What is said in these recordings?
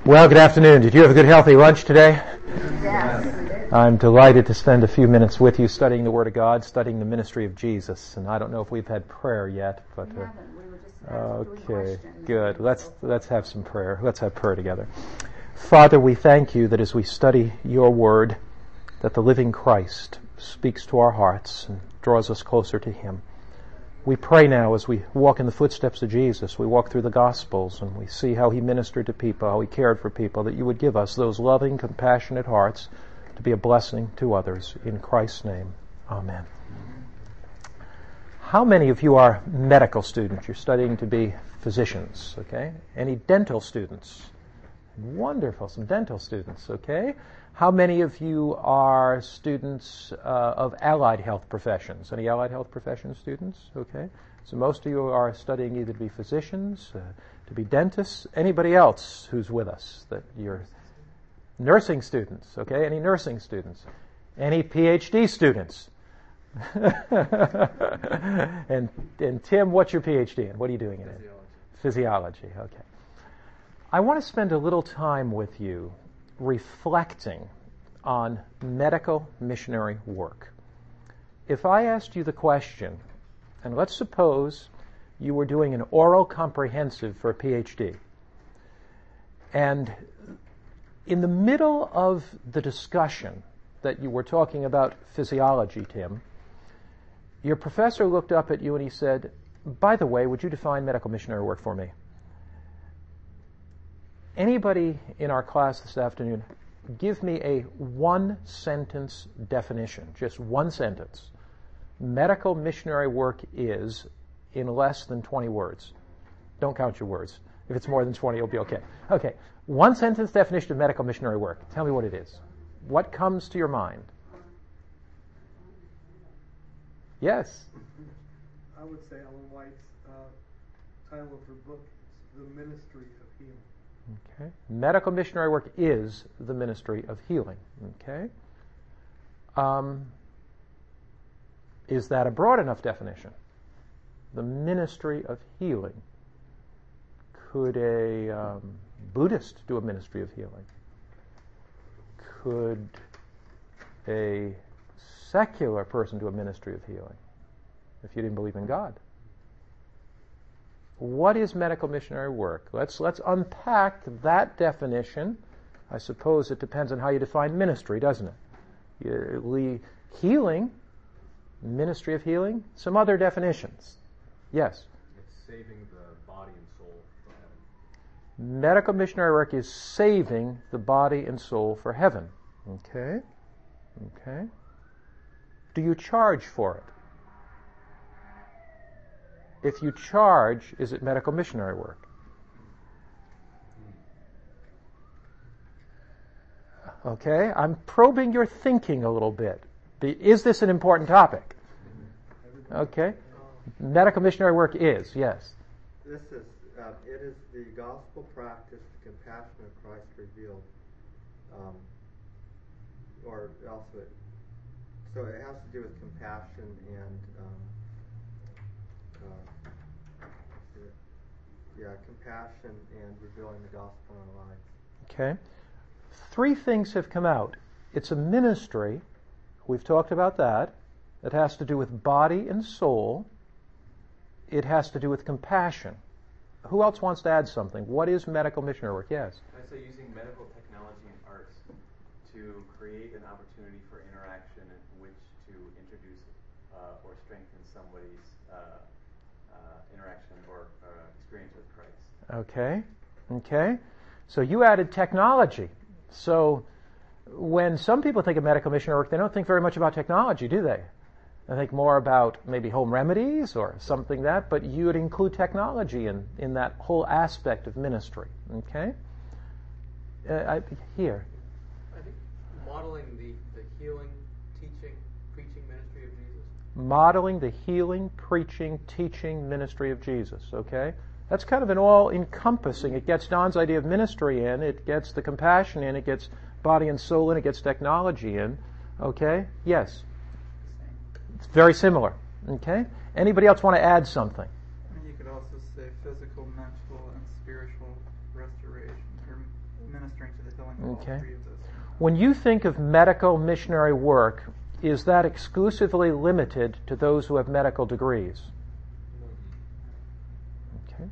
Well, good afternoon. Did you have a good, healthy lunch today? Yes. I'm delighted to spend a few minutes with you studying the Word of God, studying the ministry of Jesus. And I don't know if we've had prayer yet, but We haven't. We were just okay, questions. good. Let's have some prayer. Let's have prayer together. Father, we thank you that as we study your Word, that the living Christ speaks to our hearts and draws us closer to Him. We pray now as we walk in the footsteps of Jesus, we walk through the Gospels and we see how He ministered to people, how He cared for people, that you would give us those loving, compassionate hearts to be a blessing to others. In Christ's name, amen. How many of you are medical students? You're studying to be physicians, okay? Any dental students? Wonderful, some dental students, okay? How many of you are students of allied health professions? Any allied health profession students? Okay. So most of you are studying either to be physicians, to be dentists. Anybody else who's with us that you're nursing students? Okay. Any nursing students? Any PhD students? and Tim, what's your PhD in? What are you doing in it? Physiology. Okay. I want to spend a little time with you reflecting on medical missionary work. If I asked you the question, and let's suppose you were doing an oral comprehensive for a PhD, and in the middle of the discussion that you were talking about physiology, Tim, your professor looked up at you and he said, "By the way, would you define medical missionary work for me?" Anybody in our class this afternoon, give me a one-sentence definition, just one sentence. Medical missionary work is in less than 20 words. Don't count your words. If it's more than 20, you'll be okay. Okay, one-sentence definition of medical missionary work. Tell me what it is. What comes to your mind? Yes? I would say Ellen White's title of her book is The Ministry of Healing. Okay. Medical missionary work is the ministry of healing. Okay. Is that a broad enough definition? The ministry of healing. Could a Buddhist do a ministry of healing? Could a secular person do a ministry of healing if you didn't believe in God? What is medical missionary work? Let's unpack that definition. I suppose it depends on how you define ministry, doesn't it? Healing, ministry of healing, some other definitions. Yes? It's saving the body and soul for heaven. Medical missionary work is saving the body and soul for heaven. Okay? Okay. Do you charge for it? If you charge, is it medical missionary work? Okay, I'm probing your thinking a little bit. Is this an important topic? Okay. Medical missionary work is, yes. This is, it is the gospel practice, the compassion of Christ revealed. Or else so it has to do with compassion and compassion and revealing the gospel in our lives. Okay. Three things have come out. It's a ministry. We've talked about that. It has to do with body and soul. It has to do with compassion. Who else wants to add something? What is medical missionary work? Yes? I say using medical technology and arts to create an opportunity for interaction in which to introduce or strengthen somebody's interaction or experience with Christ. Okay. Okay. So you added technology. So when some people think of medical missionary work, they don't think very much about technology, do they? They think more about maybe home remedies or something that, but you would include technology in that whole aspect of ministry. Okay? Here. I think modeling the healing, teaching, preaching ministry of Jesus. Modeling the healing, preaching, teaching ministry of Jesus. Okay? That's kind of an all-encompassing. It gets Don's idea of ministry in, it gets the compassion in, it gets body and soul in, it gets technology in. Okay? Yes? It's very similar. Okay? Anybody else want to add something? You could also say physical, mental, and spiritual restoration, or of all Okay. three of those. When you think of medical missionary work, is that exclusively limited to those who have medical degrees? Okay.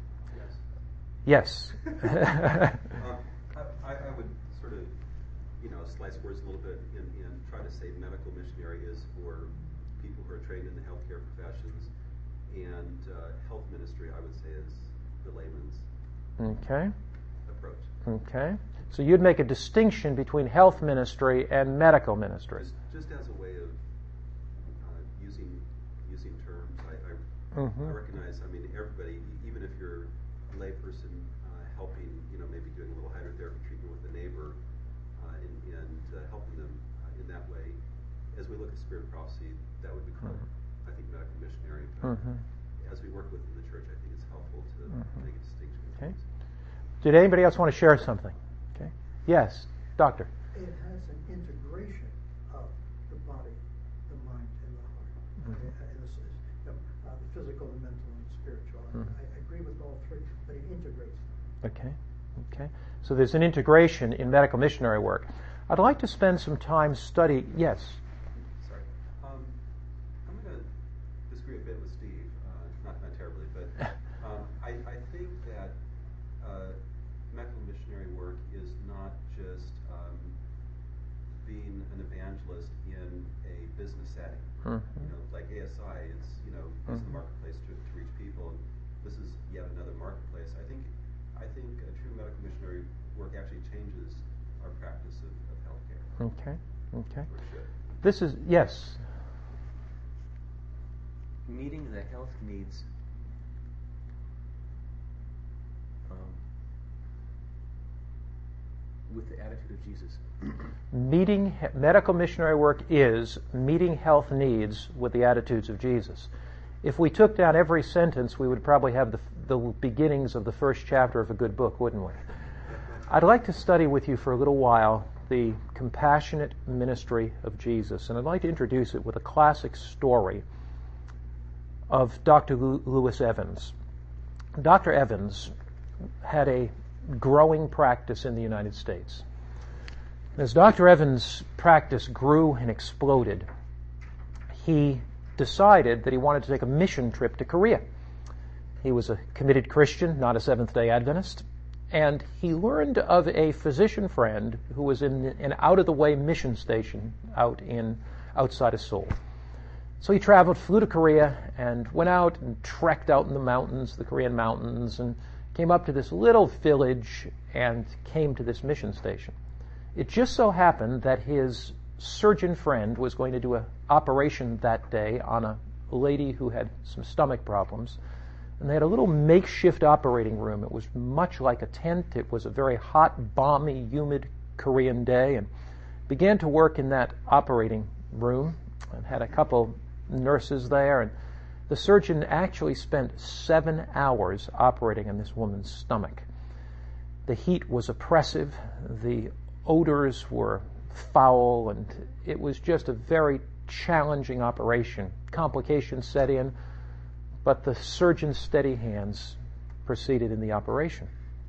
Yes. I would sort of, slice words a little bit and try to say medical missionary is for people who are trained in the healthcare professions, and health ministry, I would say, is the layman's Okay. approach. Okay. So you'd make a distinction between health ministry and medical ministry. Just as a way of using terms, I recognize. I mean, everybody, even if you're a layperson helping, maybe doing a little hydrotherapy treatment with a neighbor, and helping them in that way. As we look at spirit prophecy, that would be called, I think, medical missionary. As we work within the church, I think it's helpful to make a distinction. Okay. Did anybody else want to share something? Okay. Yes, Doctor. It has an integration of the body, the mind, and the heart. The physical, the mental, and the spiritual. I agree with all three, but it integrates them. Okay. Okay. So there's an integration in medical missionary work. I'd like to spend some time studying. Yes. Sorry. I'm going to disagree a bit with Steve, not terribly, but I think that medical missionary work is not just being an evangelist in a business setting. Like ASI, it's it's the marketplace to reach people, and this is yet another marketplace. I think a true medical missionary work actually changes our practice of healthcare. Okay. Okay. Or should. This is yes. Meeting the health needs with the attitude of Jesus. Medical missionary work is meeting health needs with the attitudes of Jesus. If we took down every sentence, we would probably have the beginnings of the first chapter of a good book, wouldn't we? I'd like to study with you for a little while the compassionate ministry of Jesus, and I'd like to introduce it with a classic story of Dr. Lewis Evans. Dr. Evans had a growing practice in the United States. As Dr. Evans' practice grew and exploded, he decided that he wanted to take a mission trip to Korea. He was a committed Christian, not a Seventh-day Adventist, and he learned of a physician friend who was in an out-of-the-way mission station outside of Seoul. So he traveled, flew to Korea, and went out and trekked out in the mountains, the Korean mountains, and came up to this little village and came to this mission station. It just so happened that his surgeon friend was going to do an operation that day on a lady who had some stomach problems. And they had a little makeshift operating room. It was much like a tent. It was a very hot, balmy, humid Korean day, and began to work in that operating room and had a couple nurses there. And the surgeon actually spent 7 hours operating on this woman's stomach. The heat was oppressive. The odors were foul, and it was just a very challenging operation. Complications set in, but the surgeon's steady hands proceeded in the operation.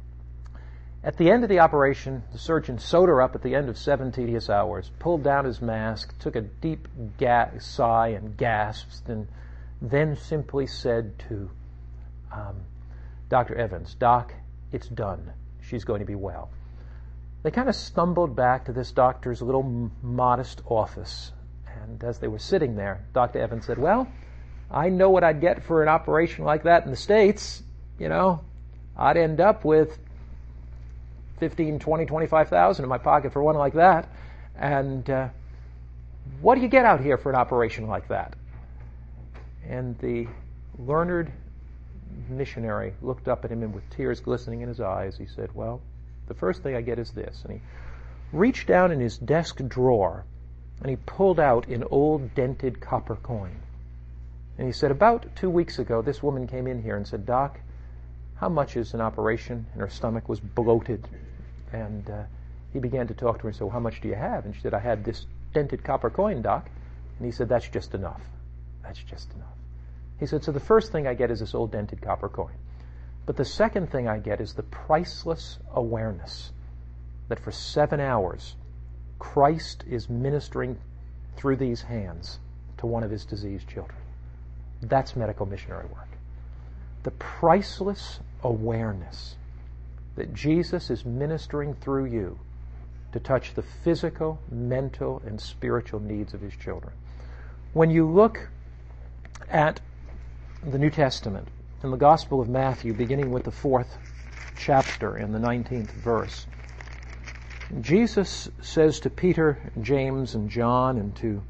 At the end of the operation, the surgeon sewed her up at the end of 7 tedious hours, pulled down his mask, took a deep sigh and gasped, and then simply said to Dr. Evans, "Doc, it's done. She's going to be well." They kind of stumbled back to this doctor's little modest office, and as they were sitting there, Dr. Evans said, "Well, I know what I'd get for an operation like that in the States. I'd end up with $15,000, $20,000, $25,000 in my pocket for one like that. And what do you get out here for an operation like that?" And the learned missionary looked up at him, and with tears glistening in his eyes, he said, "Well, the first thing I get is this." And he reached down in his desk drawer, and he pulled out an old dented copper coin. And he said, "About 2 weeks ago, this woman came in here and said, 'Doc, how much is an operation?' And her stomach was bloated. And he began to talk to her and said, 'Well, how much do you have?' And she said, 'I had this dented copper coin, Doc.' And he said, 'That's just enough. That's just enough.' He said, 'So the first thing I get is this old dented copper coin. But the second thing I get is the priceless awareness that for 7 hours Christ is ministering through these hands to one of his diseased children. That's medical missionary work. The priceless awareness that Jesus is ministering through you to touch the physical, mental, and spiritual needs of his children. When you look at the New Testament, in the Gospel of Matthew, beginning with the 4th chapter and the 19th verse, Jesus says to Peter, James, and John, and to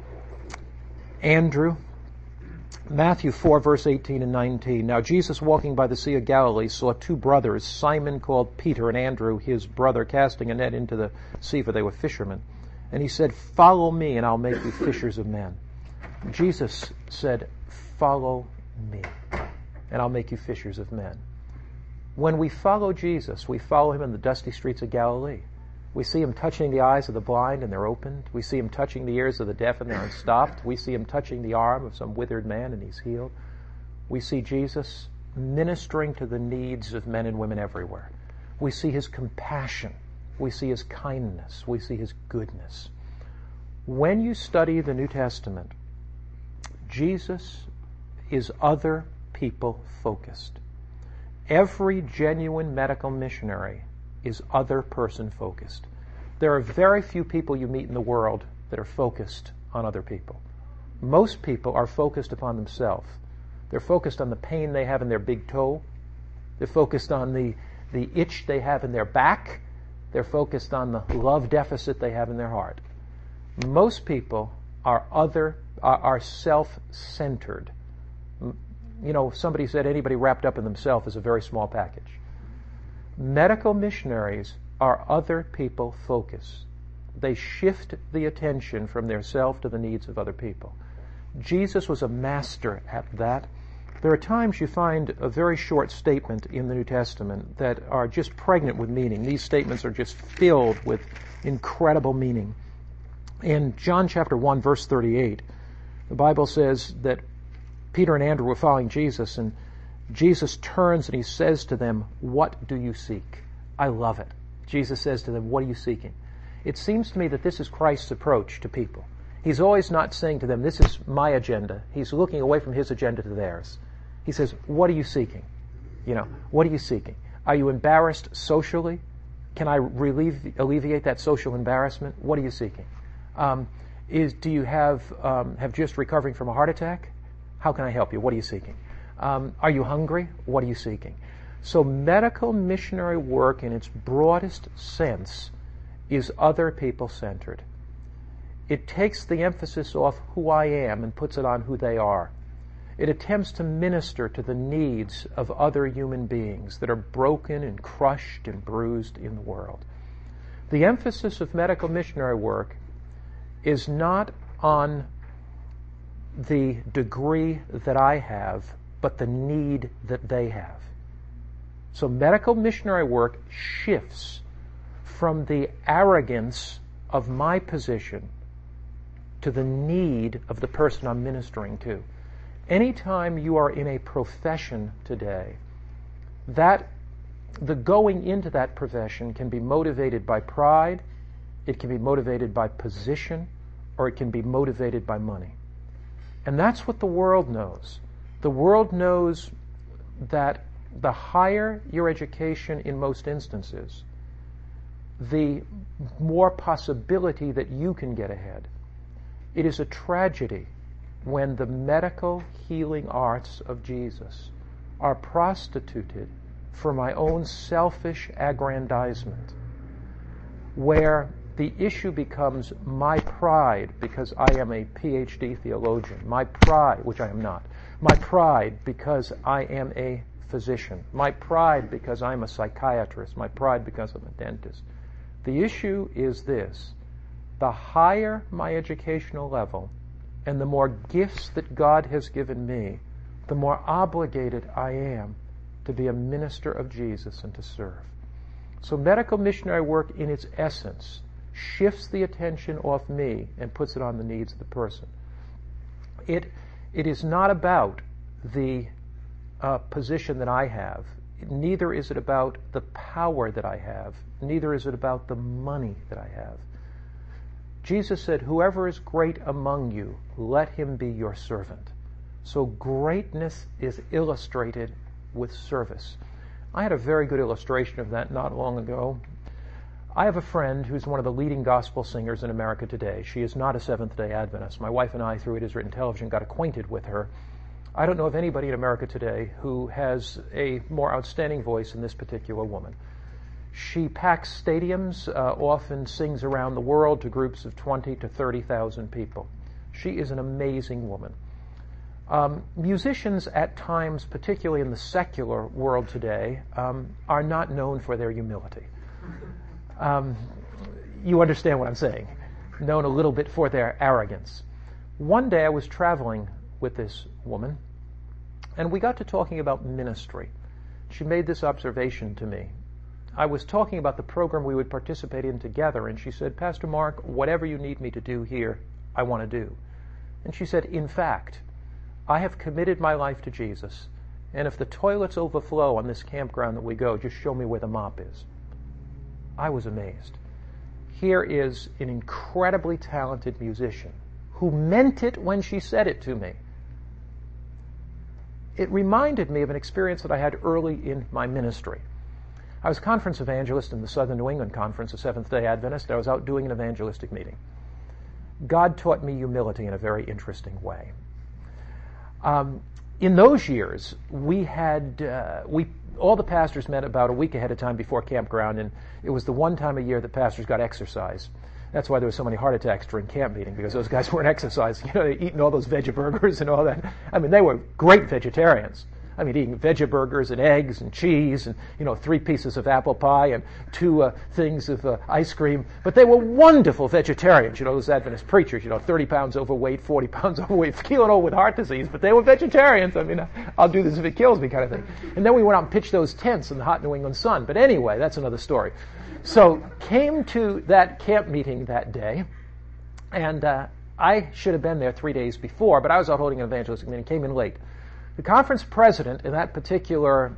Andrew, Matthew 4, verse 18 and 19, "Now Jesus, walking by the Sea of Galilee, saw 2 brothers, Simon called Peter and Andrew, his brother, casting a net into the sea, for they were fishermen. And he said, 'Follow me, and I'll make you fishers of men.'" Jesus said, "Follow me, and I'll make you fishers of men." When we follow Jesus, we follow him in the dusty streets of Galilee. We see him touching the eyes of the blind and they're opened. We see him touching the ears of the deaf and they're unstopped. We see him touching the arm of some withered man and he's healed. We see Jesus ministering to the needs of men and women everywhere. We see his compassion. We see his kindness. We see his goodness. When you study the New Testament, Jesus is other people focused. Every genuine medical missionary is other person focused. There are very few people you meet in the world that are focused on other people. Most people are focused upon themselves. They're focused on the pain they have in their big toe. They're focused on the itch they have in their back. They're focused on the love deficit they have in their heart. Most people are self-centered. You know, somebody said anybody wrapped up in themselves is a very small package. Medical missionaries are other people focused. They shift the attention from their self to the needs of other people. Jesus was a master at that. There are times you find a very short statement in the New Testament that are just pregnant with meaning. These statements are just filled with incredible meaning. In John chapter 1, verse 38, the Bible says that Peter and Andrew were following Jesus, and Jesus turns and he says to them, "What do you seek?" I love it. Jesus says to them, "What are you seeking?" It seems to me that this is Christ's approach to people. He's always not saying to them, "This is my agenda." He's looking away from his agenda to theirs. He says, "What are you seeking? What are you seeking? Are you embarrassed socially? Can I alleviate that social embarrassment? What are you seeking? Do you have just recovering from a heart attack? How can I help you? What are you seeking? Are you hungry? What are you seeking?" So medical missionary work in its broadest sense is other people centered. It takes the emphasis off who I am and puts it on who they are. It attempts to minister to the needs of other human beings that are broken and crushed and bruised in the world. The emphasis of medical missionary work is not on the degree that I have, but the need that they have. So medical missionary work shifts from the arrogance of my position to the need of the person I'm ministering to. Anytime you are in a profession today, that the going into that profession can be motivated by pride, it can be motivated by position, or it can be motivated by money. And that's what the world knows. The world knows that the higher your education in most instances, the more possibility that you can get ahead. It is a tragedy when the medical healing arts of Jesus are prostituted for my own selfish aggrandizement, where the issue becomes my pride because I am a PhD theologian, my pride, which I am not, my pride because I am a physician, my pride because I'm a psychiatrist, my pride because I'm a dentist. The issue is this: the higher my educational level and the more gifts that God has given me, the more obligated I am to be a minister of Jesus and to serve. So medical missionary work in its essence shifts the attention off me and puts it on the needs of the person. It is not about the position that I have. neither is it about the power that I have, neither is it about the money that I have. Jesus said, whoever is great among you, let him be your servant. So greatness is illustrated with service. I had a very good illustration of that not long ago. I have a friend who's one of the leading gospel singers in America today. She is not a Seventh-day Adventist. My wife and I, through It Is Written Television, got acquainted with her. I don't know of anybody in America today who has a more outstanding voice than this particular woman. She packs stadiums, often sings around the world to groups of 20 to 30,000 people. She is an amazing woman. Musicians at times, particularly in the secular world today, are not known for their humility. You understand what I'm saying. Known a little bit for their arrogance. One day I was traveling with this woman, and we got to talking about ministry. She made this observation to me. I was talking about the program we would participate in together, and she said, Pastor Mark, whatever you need me to do here, I want to do. And she said, in fact, I have committed my life to Jesus, and if the toilets overflow on this campground that we go, just show me where the mop is. I was amazed. Here is an incredibly talented musician who meant it when she said it to me. It reminded me of an experience that I had early in my ministry. I was a conference evangelist in the Southern New England Conference, a Seventh-day Adventist. I was out doing an evangelistic meeting. God taught me humility in a very interesting way. In those years, all the pastors met about a week ahead of time before campground, and it was the one time a year that pastors got exercise. That's why there were so many heart attacks during camp meeting, because those guys weren't exercising. They're eating all those veggie burgers and all that. I mean, they were great vegetarians. I mean, eating veggie burgers and eggs and cheese and, 3 pieces of apple pie and 2 things of ice cream. But they were wonderful vegetarians, those Adventist preachers, 30 pounds overweight, 40 pounds overweight, killing old with heart disease. But they were vegetarians. I mean, I'll do this if it kills me kind of thing. And then we went out and pitched those tents in the hot New England sun. But anyway, that's another story. So came to that camp meeting that day, and I should have been there 3 days before, but I was out holding an evangelistic meeting, came in late. The conference president in that particular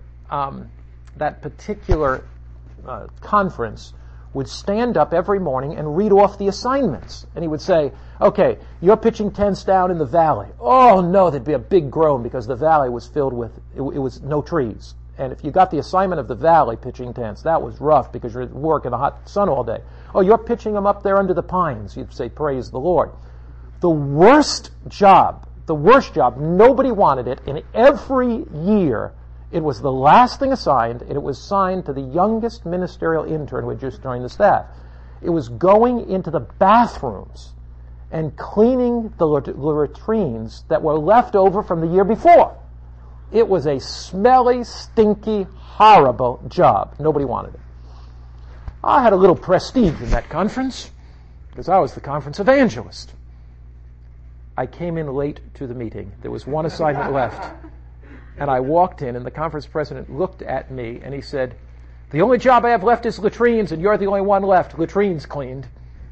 conference would stand up every morning and read off the assignments. And he would say, okay, you're pitching tents down in the valley. Oh no, there'd be a big groan because the valley was filled with, it was no trees. And if you got the assignment of the valley pitching tents, that was rough because you're at work in the hot sun all day. Oh, you're pitching them up there under the pines. You'd say, praise the Lord. The worst job, nobody wanted it, and every year it was the last thing assigned, and it was assigned to the youngest ministerial intern who had just joined the staff. It was going into the bathrooms and cleaning the latrines that were left over from the year before. It was a smelly, stinky, horrible job. Nobody wanted it. I had a little prestige in that conference because I was the conference evangelist. I came in late to the meeting. There was one assignment left. And I walked in, and the conference president looked at me, and he said, the only job I have left is latrines, and you're the only one left. Latrines cleaned.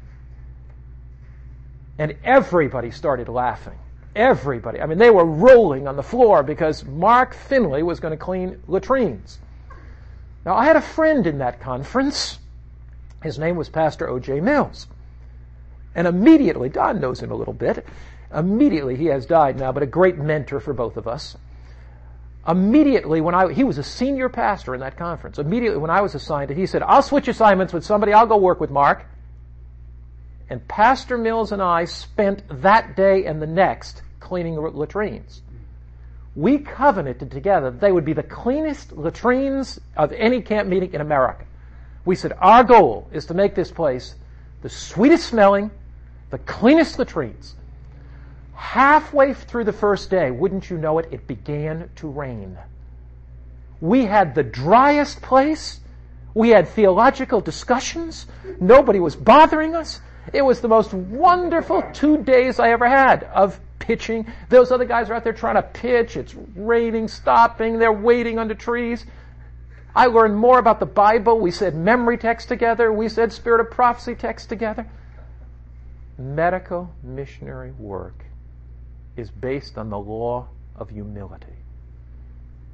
And everybody started laughing. Everybody. I mean, they were rolling on the floor because Mark Finley was going to clean latrines. Now, I had a friend in that conference. His name was Pastor O.J. Mills. And immediately, Don knows him a little bit, immediately, he has died now, but a great mentor for both of us. Immediately, he was a senior pastor in that conference. Immediately when I was assigned it, he said, I'll switch assignments with somebody, I'll go work with Mark. And Pastor Mills and I spent that day and the next cleaning latrines. We covenanted together that they would be the cleanest latrines of any camp meeting in America. We said, our goal is to make this place the sweetest smelling, the cleanest latrines. Halfway through the first day, wouldn't you know it, it began to rain. We had the driest place. We had theological discussions. Nobody was bothering us. It was the most wonderful 2 days I ever had of pitching. Those other guys are out there trying to pitch. It's raining, stopping. They're waiting under trees. I learned more about the Bible. We said memory text together. We said spirit of prophecy text together. Medical missionary work is based on the law of humility.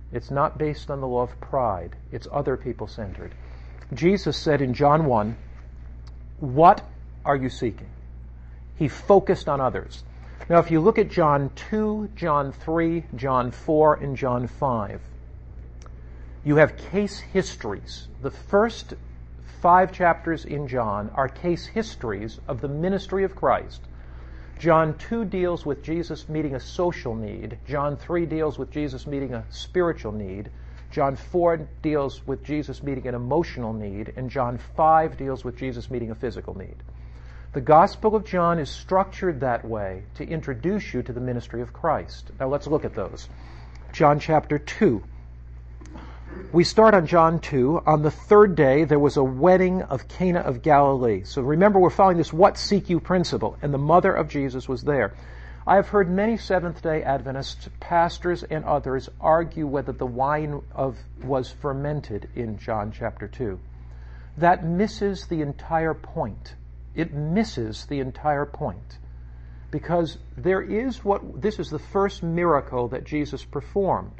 It's not based on the law of pride. It's other people-centered. Jesus said in John 1, "What are you seeking?" He focused on others. Now, if you look at John 2, John 3, John 4, and John 5, you have case histories. The first 5 chapters in John are case histories of the ministry of Christ. John 2 deals with Jesus meeting a social need. John 3 deals with Jesus meeting a spiritual need. John 4 deals with Jesus meeting an emotional need. And John 5 deals with Jesus meeting a physical need. The Gospel of John is structured that way to introduce you to the ministry of Christ. Now let's look at those. John chapter 2. We start on John 2. On the 3rd day, there was a wedding of Cana of Galilee. So remember, we're following this what seek you principle, and the mother of Jesus was there. I have heard many Seventh-day Adventist pastors and others argue whether the wine was fermented in John chapter 2. That misses the entire point. It misses the entire point. Because this is the first miracle that Jesus performed.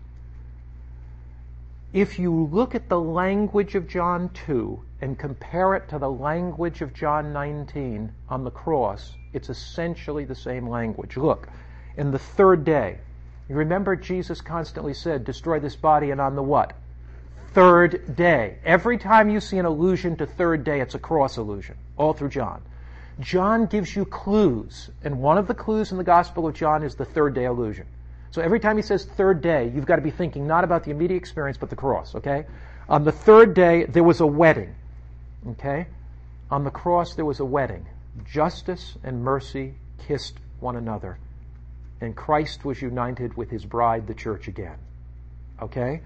If you look at the language of John 2 and compare it to the language of John 19 on the cross, it's essentially the same language. Look, in the 3rd day, you remember Jesus constantly said, destroy this body, and on the what? 3rd day. Every time you see an allusion to 3rd day, it's a cross allusion, all through John. John gives you clues, and one of the clues in the Gospel of John is the 3rd day allusion. So every time he says 3rd day, you've got to be thinking not about the immediate experience, but the cross, okay? On the 3rd day, there was a wedding, okay? On the cross, there was a wedding. Justice and mercy kissed one another. And Christ was united with his bride, the church, again, okay?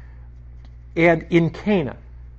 And in Cana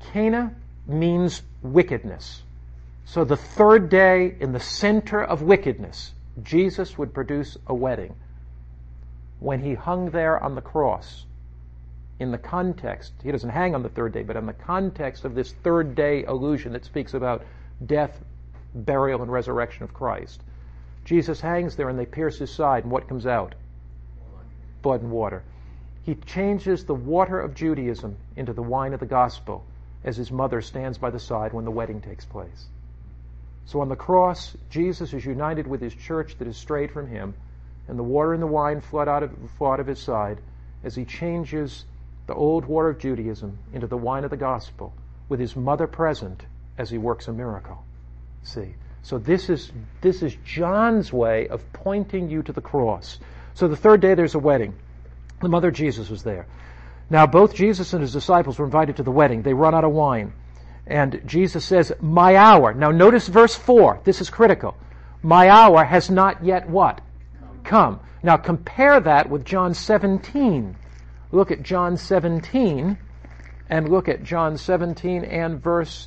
means wickedness. So the 3rd day, in the center of wickedness, Jesus would produce a wedding. When he hung there on the cross, in the context, he doesn't hang on the 3rd day, but in the context of this 3rd day allusion that speaks about death, burial, and resurrection of Christ, Jesus hangs there and they pierce his side, and what comes out? Blood and water. He changes the water of Judaism into the wine of the gospel as his mother stands by the side when the wedding takes place. So on the cross, Jesus is united with his church that is strayed from him, and the water and the wine flood out of his side as he changes the old water of Judaism into the wine of the gospel, with his mother present as he works a miracle. See? So this is John's way of pointing you to the cross. So the 3rd day there's a wedding. The mother of Jesus was there. Now both Jesus and his disciples were invited to the wedding. They run out of wine. And Jesus says, my hour. Now notice verse 4. This is critical. My hour has not yet what? Come. Now compare that with John 17. Look at John 17 and look at John 17 and verse,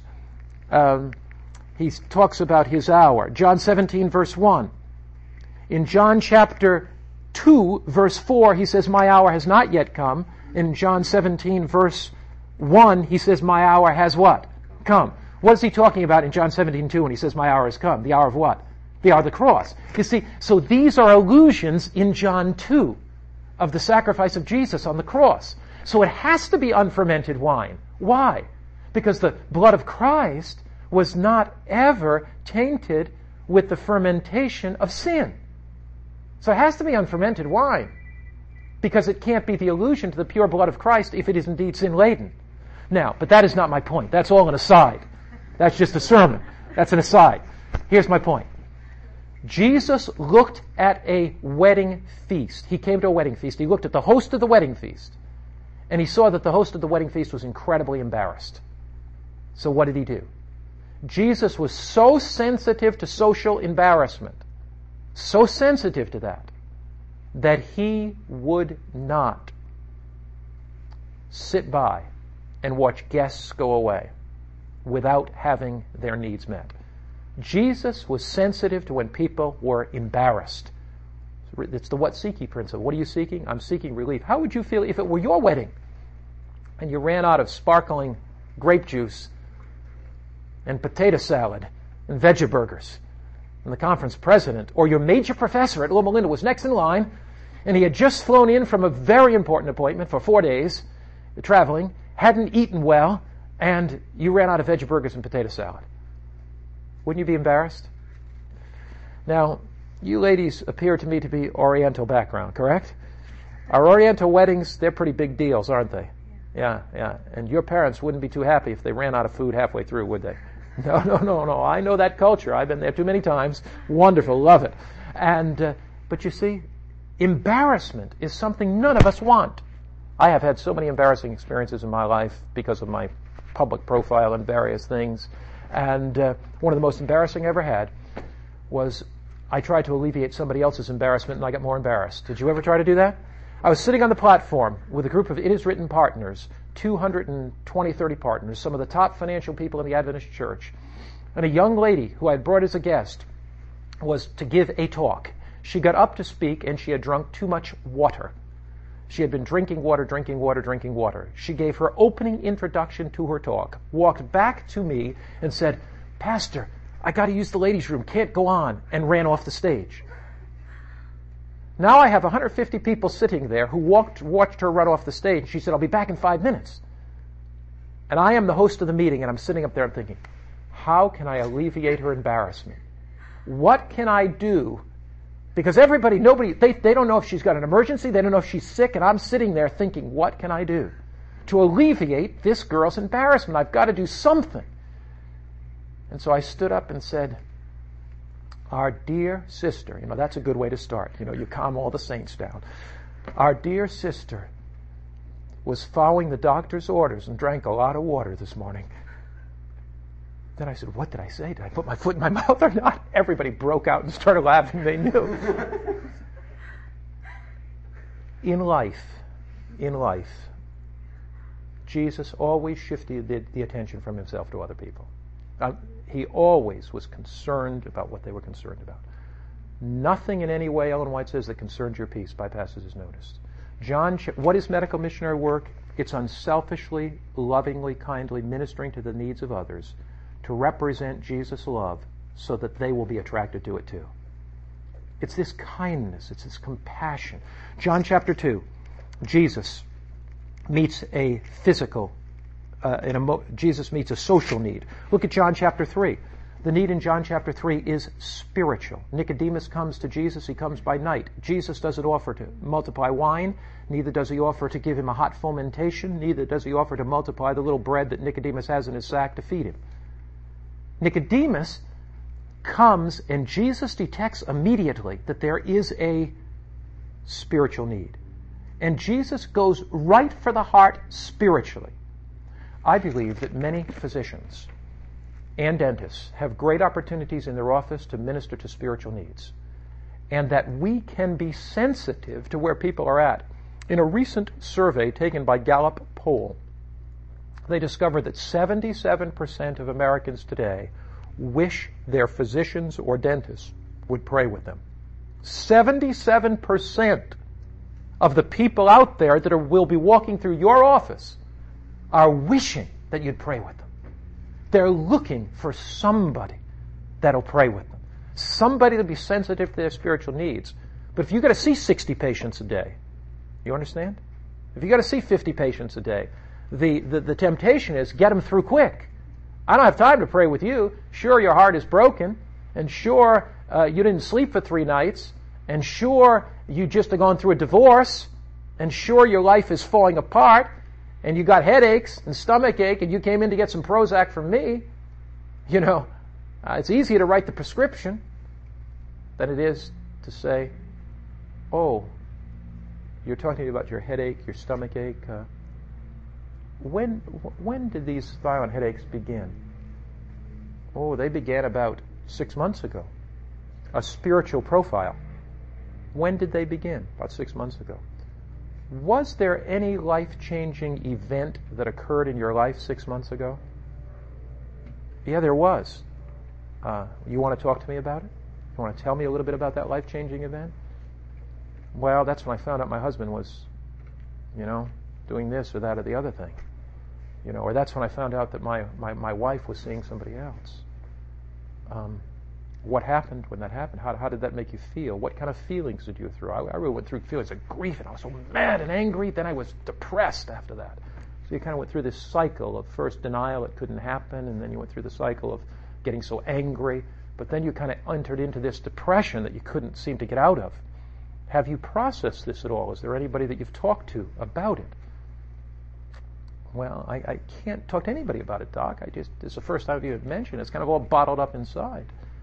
he talks about his hour. John 17 verse 1. In John chapter 2 verse 4 he says, my hour has not yet come. In John 17 verse 1 he says, my hour has what? Come. What is he talking about in John 17:2 when he says, my hour has come? The hour of what? The hour of the cross. You see, so these are allusions in John 2 of the sacrifice of Jesus on the cross. So it has to be unfermented wine. Why? Because the blood of Christ was not ever tainted with the fermentation of sin. So it has to be unfermented wine, because it can't be the allusion to the pure blood of Christ if it is indeed sin-laden. Now, but that is not my point. That's all an aside. That's just a sermon. That's an aside. Here's my point. Jesus looked at a wedding feast. He came to a wedding feast. He looked at the host of the wedding feast, and he saw that the host of the wedding feast was incredibly embarrassed. So what did he do? Jesus was so sensitive to social embarrassment, so sensitive to that he would not sit by and watch guests go away without having their needs met. Jesus was sensitive to when people were embarrassed. It's the what seek ye principle. What are you seeking? I'm seeking relief. How would you feel if it were your wedding and you ran out of sparkling grape juice and potato salad and veggie burgers, and the conference president or your major professor at Loma Linda was next in line, and he had just flown in from a very important appointment for 4 days, traveling, hadn't eaten well, and you ran out of veggie burgers and potato salad. Wouldn't you be embarrassed? Now, you ladies appear to me to be Oriental background, correct? Our Oriental weddings, they're pretty big deals, aren't they? Yeah. And your parents wouldn't be too happy if they ran out of food halfway through, would they? No. I know that culture. I've been there too many times. Wonderful. Love it. And, but you see, embarrassment is something none of us want. I have had so many embarrassing experiences in my life because of my public profile and various things. And one of the most embarrassing I ever had was I tried to alleviate somebody else's embarrassment and I got more embarrassed. Did you ever try to do that? I was sitting on the platform with a group of It Is Written partners, 220, 30 partners, some of the top financial people in the Adventist Church. And a young lady who I had brought as a guest was to give a talk. She got up to speak and she had drunk too much water. She had been drinking water. She gave her opening introduction to her talk, walked back to me and said, "Pastor, I got to use the ladies' room, can't go on," and ran off the stage. Now I have 150 people sitting there who watched her run off the stage. She said, "I'll be back in 5 minutes." And I am the host of the meeting, and I'm sitting up there, I'm thinking, how can I alleviate her embarrassment? What can I do? Because nobody, they don't know if she's got an emergency, they don't know if she's sick, and I'm sitting there thinking, what can I do to alleviate this girl's embarrassment? I've got to do something. And so I stood up and said, "Our dear sister," that's a good way to start. You calm all the saints down. "Our dear sister was following the doctor's orders and drank a lot of water this morning." Then I said, "What did I say? Did I put my foot in my mouth or not?" Everybody broke out and started laughing. They knew. In life, Jesus always shifted the attention from himself to other people. He always was concerned about what they were concerned about. Nothing in any way, Ellen White says, that concerns your peace bypasses his notice. What is medical missionary work? It's unselfishly, lovingly, kindly ministering to the needs of others to represent Jesus' love so that they will be attracted to it too. It's this kindness, it's this compassion. John chapter 2, Jesus meets a physical Jesus meets a social need. Look at John chapter 3. The need in John chapter 3 is spiritual. Nicodemus comes to Jesus. He comes by night. Jesus doesn't offer to multiply wine. Neither does he offer to give him a hot fomentation. Neither does he offer to multiply the little bread that Nicodemus has in his sack to feed him. Nicodemus comes and Jesus detects immediately that there is a spiritual need. And Jesus goes right for the heart spiritually. I believe that many physicians and dentists have great opportunities in their office to minister to spiritual needs, and that we can be sensitive to where people are at. In a recent survey taken by Gallup poll, they discovered that 77% of Americans today wish their physicians or dentists would pray with them. 77% of the people out there that will be walking through your office are wishing that you'd pray with them. They're looking for somebody that'll pray with them. Somebody that'll be sensitive to their spiritual needs. But if you've got to see 60 patients a day, you understand? If you've got to see 50 patients a day, the temptation is get them through quick. I don't have time to pray with you. Sure, your heart is broken, and sure, you didn't sleep for 3 nights, and sure, you just have gone through a divorce, and sure, your life is falling apart, and you got headaches and stomach ache, and you came in to get some Prozac from me. It's easier to write the prescription than it is to say, "Oh, you're talking about your headache, your stomach ache. When did these violent headaches begin?" "Oh, they began about 6 months ago." A spiritual profile. When did they begin? About 6 months ago. Was there any life-changing event that occurred in your life 6 months ago? Yeah, there was. You want to talk to me about it? You want to tell me a little bit about that life-changing event? Well, that's when I found out my husband was, doing this or that or the other thing. Or that's when I found out that my wife was seeing somebody else. What happened when that happened? How did that make you feel? What kind of feelings did you go through? I really went through feelings of grief, and I was so mad and angry. Then I was depressed after that. So you kind of went through this cycle of first denial, it couldn't happen, and then you went through the cycle of getting so angry. But then you kind of entered into this depression that you couldn't seem to get out of. Have you processed this at all? Is there anybody that you've talked to about it? Well, I can't talk to anybody about it, Doc. It's the first time you had mentioned it. It's kind of all bottled up inside.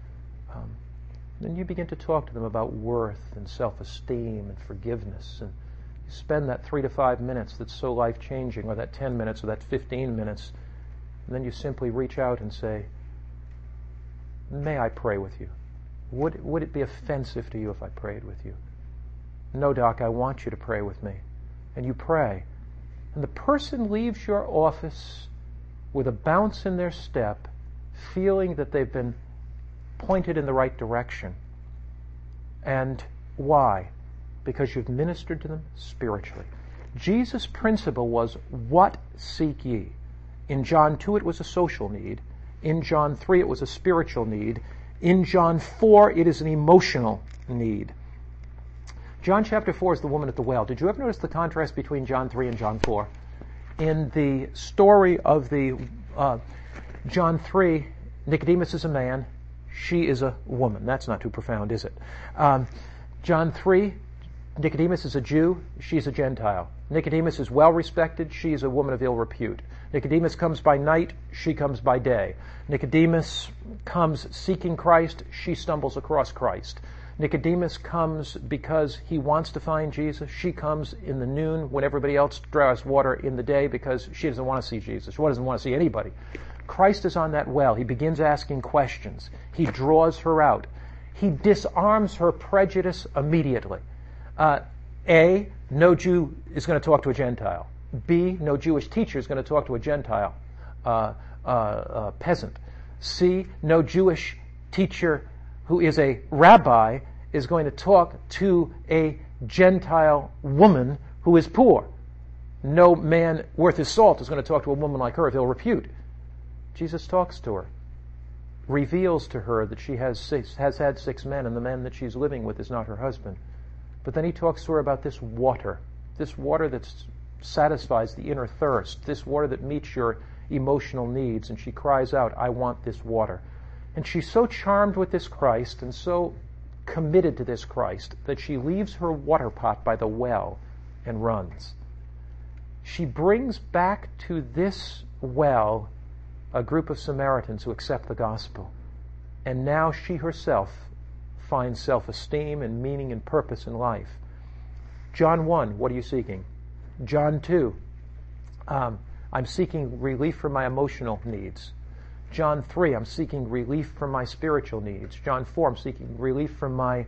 Then you begin to talk to them about worth and self-esteem and forgiveness, and you spend that 3 to 5 minutes that's so life-changing, or that 10 minutes, or that 15 minutes, and then you simply reach out and say, may I pray with you? Would it be offensive to you if I prayed with you? No, Doc, I want you to pray with me. And you pray. And the person leaves your office with a bounce in their step, feeling that they've been pointed in the right direction. And why? Because you've ministered to them spiritually. Jesus' principle was, what seek ye? In John 2 it was a social need. In John 3 it was a spiritual need. In John 4 it is an emotional need. John chapter 4 is the woman at the well. Did you ever notice the contrast between John 3 and John 4? In the story of the John 3, Nicodemus is a man, she is a woman. That's not too profound, is it? John 3, Nicodemus is a Jew, she's a Gentile. Nicodemus is well respected, she's a woman of ill repute. Nicodemus comes by night, she comes by day. Nicodemus comes seeking Christ, she stumbles across Christ. Nicodemus comes because he wants to find Jesus. She comes in the noon when everybody else draws water in the day because she doesn't want to see Jesus. She doesn't want to see anybody. Christ is on that well. He begins asking questions. He draws her out. He disarms her prejudice immediately. A, no Jew is going to talk to a Gentile. B, no Jewish teacher is going to talk to a Gentile peasant. C, no Jewish teacher who is a rabbi is going to talk to a Gentile woman who is poor. No man worth his salt is going to talk to a woman like her of ill repute. Jesus talks to her, reveals to her that she has had 6 men, and the man that she's living with is not her husband. But then he talks to her about this water that satisfies the inner thirst, this water that meets your emotional needs, and she cries out, I want this water. And she's so charmed with this Christ and so committed to this Christ that she leaves her water pot by the well and runs. She brings back to this well a group of Samaritans who accept the gospel. And now she herself finds self-esteem and meaning and purpose in life. John 1, what are you seeking? John 2, I'm seeking relief from my emotional needs. John 3, I'm seeking relief from my spiritual needs. John 4, I'm seeking relief from my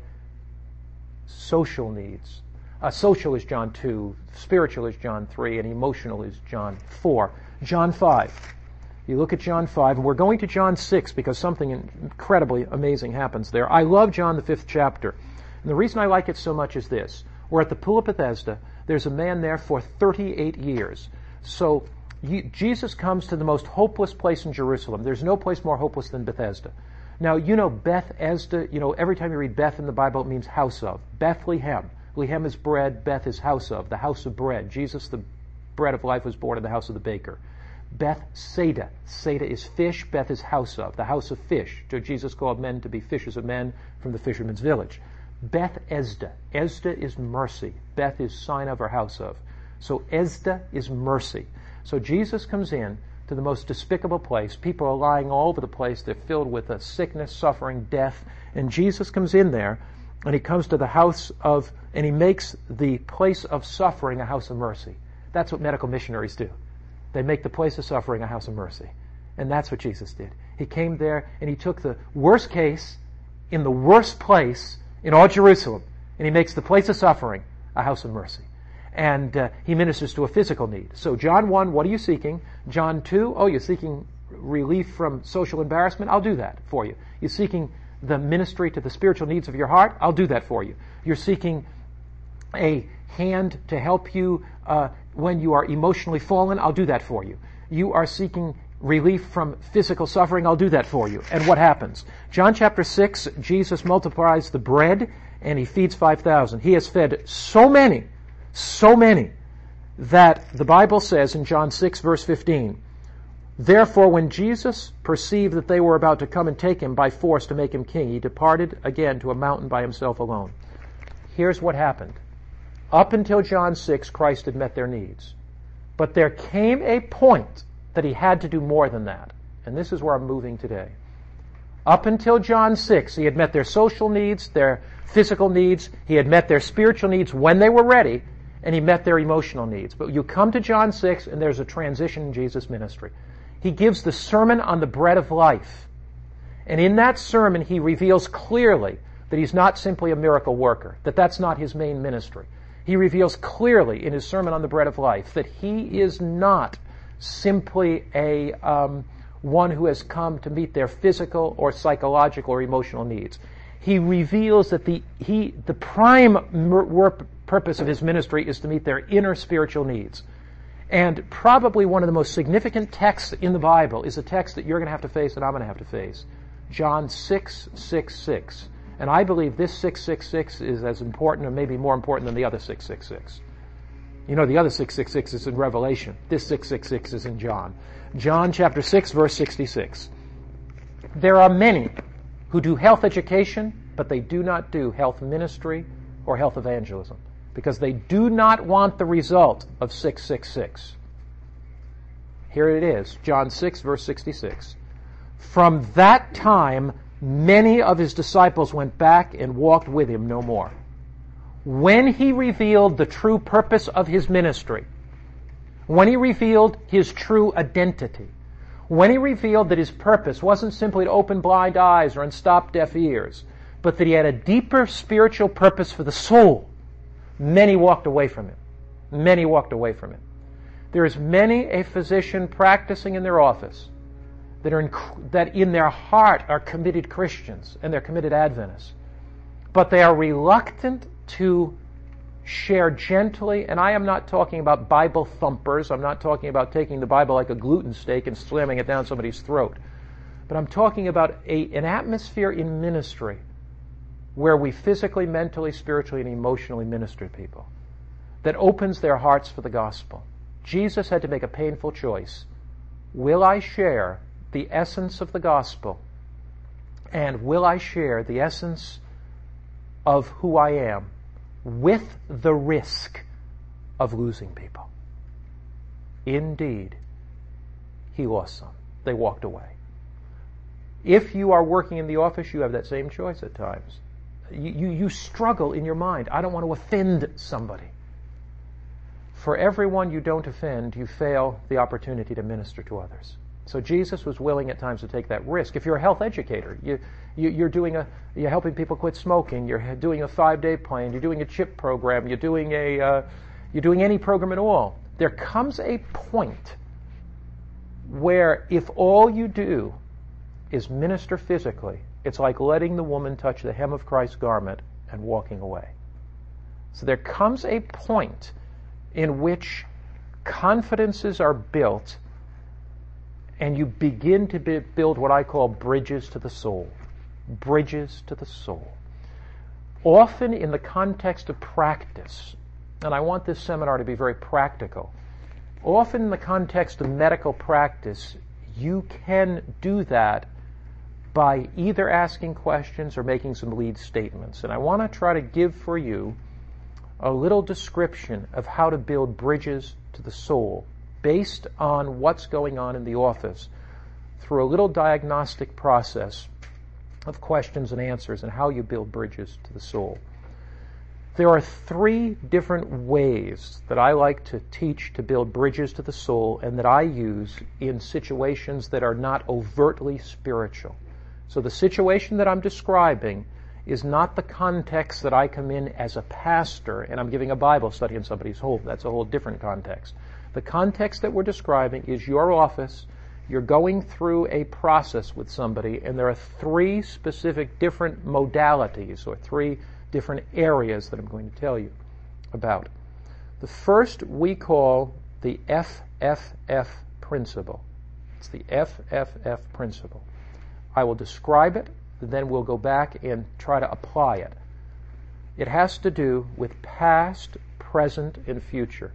social needs. Social is John 2, spiritual is John 3, and emotional is John 4. John 5. You look at John 5, and we're going to John 6 because something incredibly amazing happens there. I love John, the 5th chapter. And the reason I like it so much is this. We're at the Pool of Bethesda. There's a man there for 38 years. So Jesus comes to the most hopeless place in Jerusalem. There's no place more hopeless than Bethesda. Now, you know Bethesda, every time you read Beth in the Bible, it means house of. Bethlehem. Lehem is bread, Beth is house of, the house of bread. Jesus, the bread of life, was born in the house of the baker. Bethsaida. Saida is fish, Beth is house of, the house of fish. So Jesus called men to be fishers of men from the fisherman's village. Bethesda. Esda is mercy. Beth is sign of or house of. So Esda is mercy. So Jesus comes in to the most despicable place. People are lying all over the place. They're filled with sickness, suffering, death. And Jesus comes in there, and he comes to the house of, and he makes the place of suffering a house of mercy. That's what medical missionaries do. They make the place of suffering a house of mercy. And that's what Jesus did. He came there, and he took the worst case in the worst place in all Jerusalem, and he makes the place of suffering a house of mercy. And he ministers to a physical need. So John 1, what are you seeking? John 2, you're seeking relief from social embarrassment? I'll do that for you. You're seeking the ministry to the spiritual needs of your heart? I'll do that for you. You're seeking a hand to help you when you are emotionally fallen? I'll do that for you. You are seeking relief from physical suffering, I'll do that for you. And what happens? John chapter 6, Jesus multiplies the bread and he feeds 5,000. He has fed so many, that the Bible says in John 6 verse 15, therefore when Jesus perceived that they were about to come and take him by force to make him king, he departed again to a mountain by himself alone. Here's what happened. Up until John 6, Christ had met their needs. But there came a point that he had to do more than that. And this is where I'm moving today. Up until John 6, he had met their social needs, their physical needs. He had met their spiritual needs when they were ready, and he met their emotional needs. But you come to John 6, and there's a transition in Jesus' ministry. He gives the Sermon on the Bread of Life. And in that sermon, he reveals clearly that he's not simply a miracle worker, that that's not his main ministry. He reveals clearly in his Sermon on the Bread of Life that he is not simply a one who has come to meet their physical or psychological or emotional needs. He reveals that the prime purpose of his ministry is to meet their inner spiritual needs. And probably one of the most significant texts in the Bible is a text that you're going to have to face and I'm going to have to face. John 6:6. And I believe this 666 is as important or maybe more important than the other 666. You know, the other 666 is in Revelation. This 666 is in John. John chapter 6, verse 66. There are many who do health education, but they do not do health ministry or health evangelism because they do not want the result of 666. Here it is, John 6, verse 66. From that time, many of his disciples went back and walked with him no more. When he revealed the true purpose of his ministry, when he revealed his true identity, when he revealed that his purpose wasn't simply to open blind eyes or unstop deaf ears, but that he had a deeper spiritual purpose for the soul, many walked away from him. Many walked away from him. There is many a physician practicing in their office that in their heart are committed Christians and they're committed Adventists, but they are reluctant to share gently, and I am not talking about Bible thumpers, I'm not talking about taking the Bible like a gluten steak and slamming it down somebody's throat, but I'm talking about an atmosphere in ministry where we physically, mentally, spiritually, and emotionally minister to people that opens their hearts for the gospel. Jesus had to make a painful choice. Will I share the essence of the gospel, and will I share the essence of who I am with the risk of losing people? Indeed, he lost some. They walked away. If you are working in the office, you have that same choice at times. You struggle in your mind. I don't want to offend somebody. For everyone you don't offend, you fail the opportunity to minister to others. So Jesus was willing at times to take that risk. If you're a health educator, you're helping people quit smoking, you're doing a 5-day plan, you're doing a CHIP program, you're doing any program at all. There comes a point where if all you do is minister physically, it's like letting the woman touch the hem of Christ's garment and walking away. So there comes a point in which confidences are built and you begin to build what I call bridges to the soul. Bridges to the soul. Often in the context of practice, and I want this seminar to be very practical, often in the context of medical practice, you can do that by either asking questions or making some lead statements. And I want to try to give for you a little description of how to build bridges to the soul based on what's going on in the office through a little diagnostic process of questions and answers and how you build bridges to the soul. There are 3 different ways that I like to teach to build bridges to the soul and that I use in situations that are not overtly spiritual. So the situation that I'm describing is not the context that I come in as a pastor and I'm giving a Bible study in somebody's home. That's a whole different context. The context that we're describing is your office. You're going through a process with somebody, and there are 3 specific different modalities or 3 different areas that I'm going to tell you about. The first we call the FFF principle. It's the FFF principle. I will describe it, then we'll go back and try to apply it. It has to do with past, present, and future.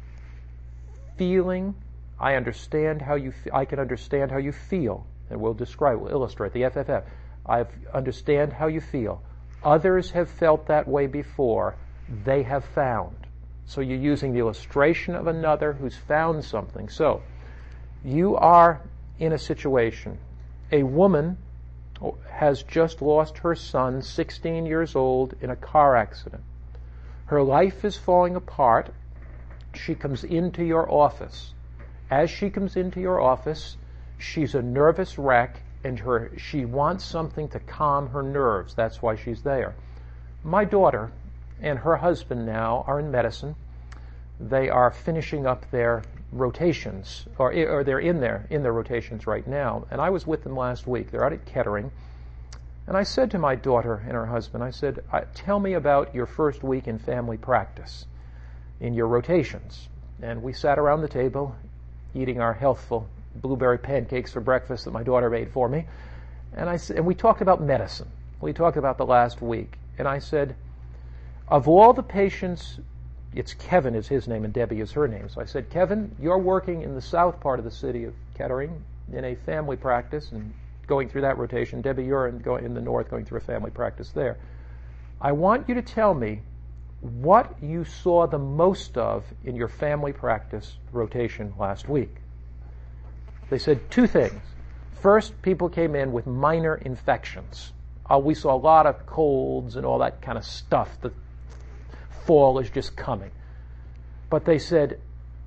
Feeling, I can understand how you feel, and we'll illustrate the FFF. I understand how you feel. Others have felt that way before. They have found. So you're using the illustration of another who's found something. So you are in a situation. A woman has just lost her son, 16 years old, in a car accident. Her life is falling apart. She comes into your office. As she comes into your office, she's a nervous wreck, and she wants something to calm her nerves. That's why she's there. My daughter and her husband now are in medicine. They are finishing up their rotations, or they're in their rotations right now. And I was with them last week. They're out at Kettering. And I said to my daughter and her husband, I said, tell me about your first week in family practice, in your rotations. And we sat around the table eating our healthful blueberry pancakes for breakfast that my daughter made for me. And we talked about medicine. We talked about the last week. And I said, of all the patients, it's Kevin is his name and Debbie is her name. So I said, Kevin, you're working in the south part of the city of Kettering in a family practice and going through that rotation. Debbie, you're in the north going through a family practice there. I want you to tell me what you saw the most of in your family practice rotation last week. They said two things. First, people came in with minor infections. We saw a lot of colds and all that kind of stuff. The fall is just coming. But they said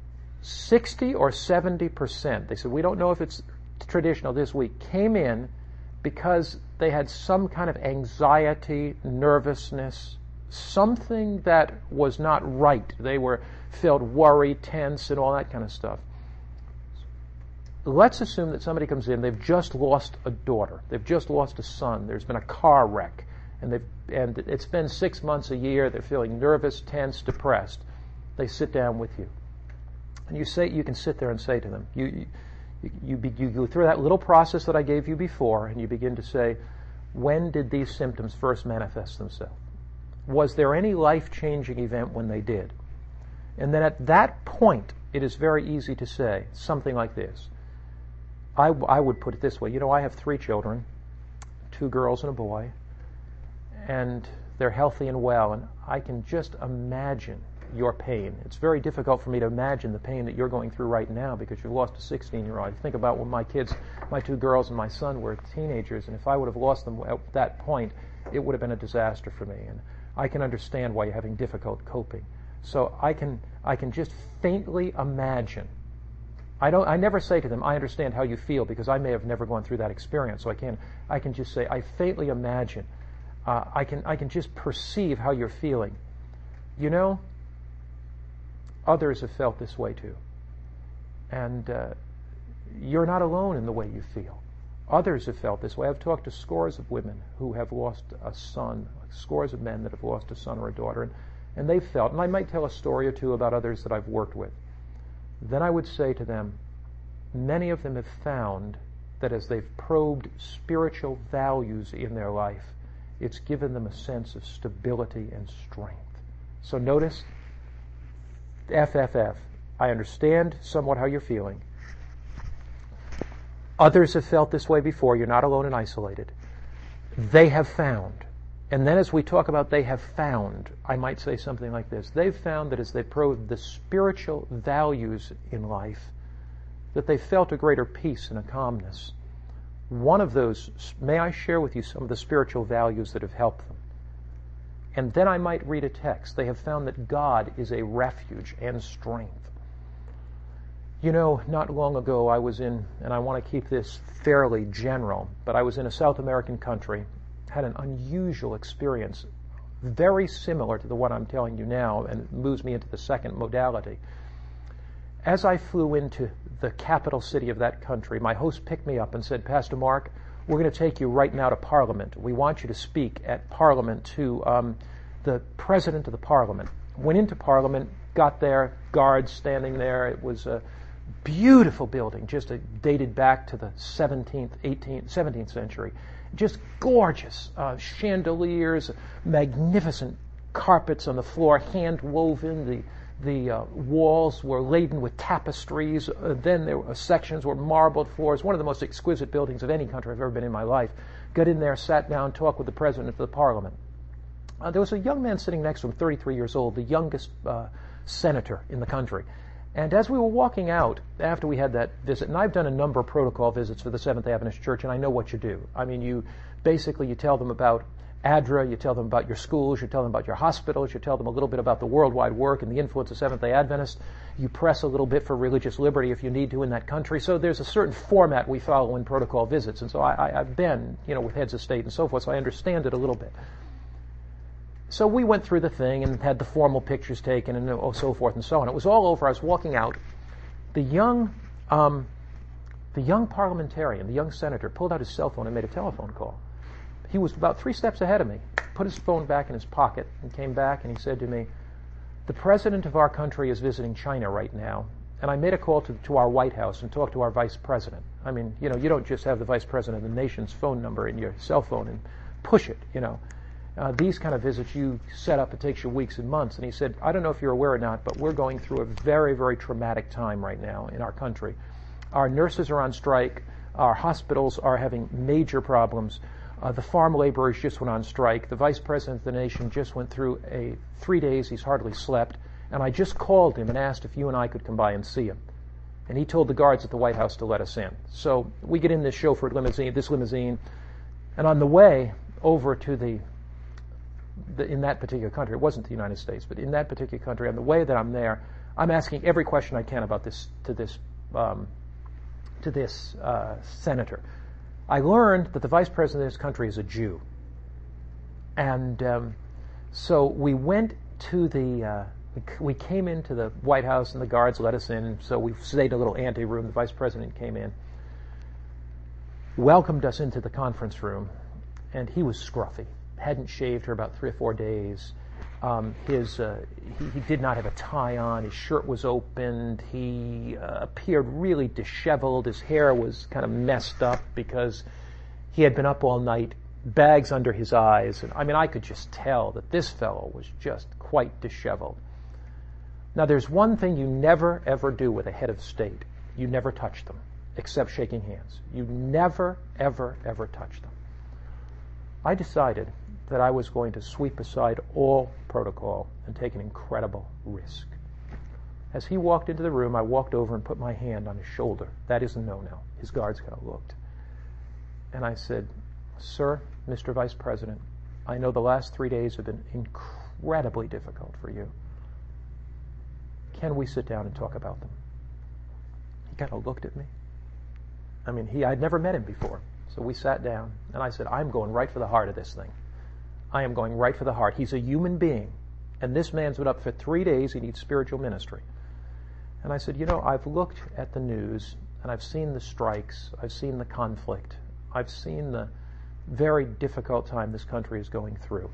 60 or 70%, they said, we don't know if it's traditional this week, came in because they had some kind of anxiety, nervousness, something that was not right. They felt worried, tense, and all that kind of stuff. Let's assume that somebody comes in, they've just lost a daughter, they've just lost a son, there's been a car wreck, and it's been 6 months, a year, they're feeling nervous, tense, depressed. They sit down with you. And you can sit there and say to them, you go through that little process that I gave you before, and you begin to say, when did these symptoms first manifest themselves? Was there any life-changing event when they did? And then at that point, it is very easy to say something like this. I would put it this way. I have 3 children, 2 girls and a boy, and they're healthy and well, and I can just imagine your pain. It's very difficult for me to imagine the pain that you're going through right now because you've lost a 16-year-old. I think about when my 2 girls and my son were teenagers, and if I would have lost them at that point, it would have been a disaster for me. And I can understand why you're having difficult coping. So I can just faintly imagine. I never say to them, I understand how you feel, because I may have never gone through that experience. So I can just say, I faintly imagine. I can just perceive how you're feeling. Others have felt this way too. And you're not alone in the way you feel. Others have felt this way. I've talked to scores of women who have lost a son, scores of men that have lost a son or a daughter, and they've felt, and I might tell a story or two about others that I've worked with. Then I would say to them, many of them have found that as they've probed spiritual values in their life, it's given them a sense of stability and strength. So notice, FFF, I understand somewhat how you're feeling. Others have felt this way before. You're not alone and isolated. They have found. And then as we talk about they have found, I might say something like this. They've found that as they probed the spiritual values in life, that they felt a greater peace and a calmness. One of those, may I share with you some of the spiritual values that have helped them? And then I might read a text. They have found that God is a refuge and strength. Not long ago I was in, and I want to keep this fairly general, but I was in a South American country, had an unusual experience, very similar to the one I'm telling you now, and it moves me into the second modality. As I flew into the capital city of that country, my host picked me up and said, Pastor Mark, we're going to take you right now to Parliament. We want you to speak at Parliament to the President of the Parliament. Went into Parliament, got there, guards standing there. It was Beautiful building, just dated back to the 17th, 18th, 17th century. Just gorgeous chandeliers, magnificent carpets on the floor, hand-woven. The walls were laden with tapestries. Then there were sections were marbled floors. One of the most exquisite buildings of any country I've ever been in my life. Got in there, sat down, talked with the president of the parliament. There was a young man sitting next to him, 33 years old, the youngest senator in the country. And as we were walking out after we had that visit, and I've done a number of protocol visits for the Seventh Adventist Church, and I know what you do. I mean, you tell them about ADRA, you tell them about your schools, you tell them about your hospitals, you tell them a little bit about the worldwide work and the influence of Seventh-day Adventists. You press a little bit for religious liberty if you need to in that country. So there's a certain format we follow in protocol visits. And so I've been, with heads of state and so forth, so I understand it a little bit. So we went through the thing and had the formal pictures taken and so forth and so on. It was all over. I was walking out. The young parliamentarian, the young senator, pulled out his cell phone and made a telephone call. He was about 3 steps ahead of me, put his phone back in his pocket, and came back and he said to me, "The president of our country is visiting China right now, and I made a call to our White House and talked to our vice president." I mean, you don't just have the vice president of the nation's phone number in your cell phone and push it, These kind of visits you set up, it takes you weeks and months. And he said, "I don't know if you're aware or not, but we're going through a very, very traumatic time right now in our country. Our nurses are on strike. Our hospitals are having major problems. The farm laborers just went on strike. The vice president of the nation just went through 3 days. He's hardly slept. And I just called him and asked if you and I could come by and see him. And he told the guards at the White House to let us in." So we get in this chauffeured limousine, and on the way over to in that particular country, it wasn't the United States, but in that particular country, on the way that I'm there, I'm asking every question I can about this to this senator. I learned that the vice president of this country is a Jew. And so we went to we came into the White House and the guards let us in. So we stayed in a little ante-room. The vice president came in, welcomed us into the conference room, and he was scruffy. Hadn't shaved for about 3 or 4 days. He did not have a tie on. His shirt was opened. He appeared really disheveled. His hair was kind of messed up because he had been up all night, bags under his eyes. And I mean, I could just tell that this fellow was just quite disheveled. Now, there's one thing you never, ever do with a head of state. You never touch them, except shaking hands. You never, ever, ever touch them. I decided that I was going to sweep aside all protocol and take an incredible risk. As he walked into the room, I walked over and put my hand on his shoulder. That is a no-no. His guards kind of looked. And I said, "Sir, Mr. Vice President, I know the last 3 days have been incredibly difficult for you. Can we sit down and talk about them?" He kind of looked at me. I mean, I'd never met him before. So we sat down, and I said, "I'm going right for the heart of this thing. I am going right for the heart. He's a human being, and this man's been up for 3 days. He needs spiritual ministry." And I said, "I've looked at the news, and I've seen the strikes. I've seen the conflict. I've seen the very difficult time this country is going through.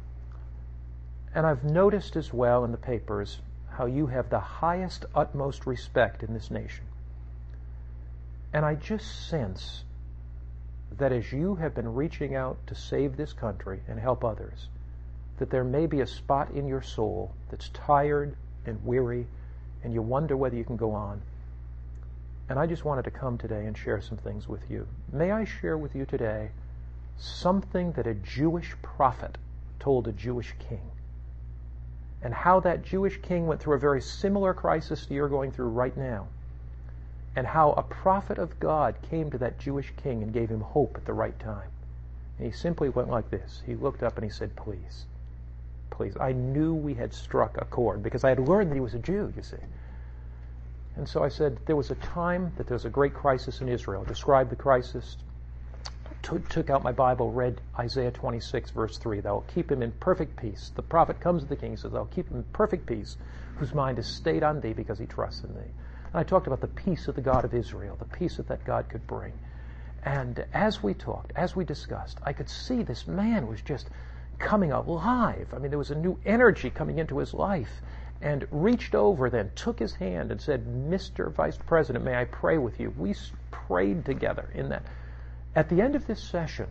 And I've noticed as well in the papers how you have the highest, utmost respect in this nation. And I just sense that as you have been reaching out to save this country and help others, that there may be a spot in your soul that's tired and weary, and you wonder whether you can go on. And I just wanted to come today and share some things with you. May I share with you today something that a Jewish prophet told a Jewish king, and how that Jewish king went through a very similar crisis to you're going through right now, and how a prophet of God came to that Jewish king and gave him hope at the right time. And he simply went like this. He looked up and he said, "Please, please." I knew we had struck a chord because I had learned that he was a Jew, you see. And so I said, there was a time that there was a great crisis in Israel. Described the crisis, took out my Bible, read Isaiah 26, verse 3. "Thou wilt keep him in perfect peace." The prophet comes to the king and says, "Thou wilt keep him in perfect peace, whose mind is stayed on thee because he trusts in thee." And I talked about the peace of the God of Israel, the peace that God could bring. And as we talked, as we discussed, I could see this man was just coming alive. I mean, there was a new energy coming into his life. and reached over then, took his hand and said, "Mr. Vice President, may I pray with you?" We prayed together in that. At the end of this session,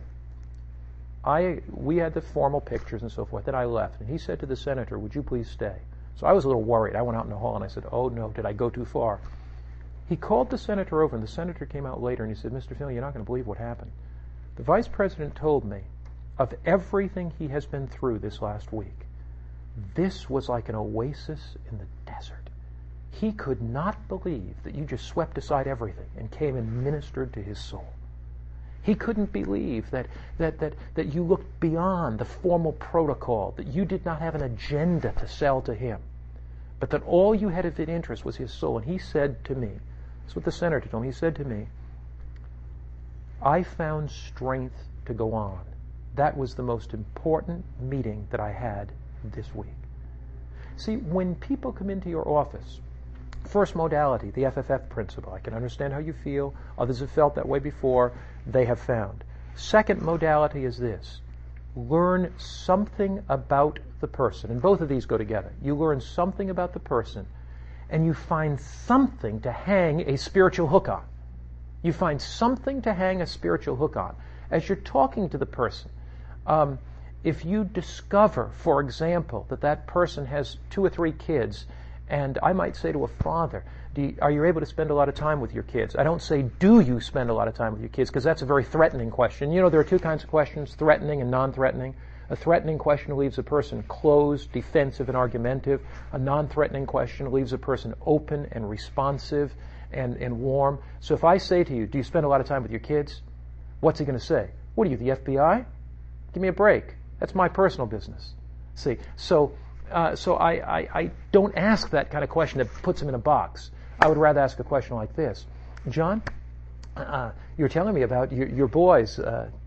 we had the formal pictures and so forth. Then I left, and he said to the senator, "Would you please stay?" So I was a little worried. I went out in the hall and I said, "Oh no, did I go too far?" He called the senator over, and the senator came out later and he said, "Mr. Finley, you're not going to believe what happened. The vice president told me of everything he has been through this last week. This was like an oasis in the desert. He could not believe that you just swept aside everything and came and ministered to his soul. He couldn't believe that you looked beyond the formal protocol, that you did not have an agenda to sell to him, but that all you had of interest was his soul." And he said to me, that's what the senator told me, he said to me, "I found strength to go on. That was the most important meeting that I had this week." See, when people come into your office, first modality, the FFF principle. I can understand how you feel. Others have felt that way before. They have found. Second modality is this. Learn something about the person. And both of these go together. You learn something about the person, and you find something to hang a spiritual hook on. You find something to hang a spiritual hook on. As you're talking to the person, if you discover, for example, that person has 2 or 3 kids, and I might say to a father, are you able to spend a lot of time with your kids? I don't say, do you spend a lot of time with your kids? Because that's a very threatening question. You know, there are 2 kinds of questions, threatening and non-threatening. A threatening question leaves a person closed, defensive, and argumentative. A non-threatening question leaves a person open and responsive and warm. So if I say to you, do you spend a lot of time with your kids? What's he going to say? What are you, the FBI? Give me a break. That's my personal business. See, so I don't ask that kind of question that puts him in a box. I would rather ask a question like this. John, you're telling me about your boys,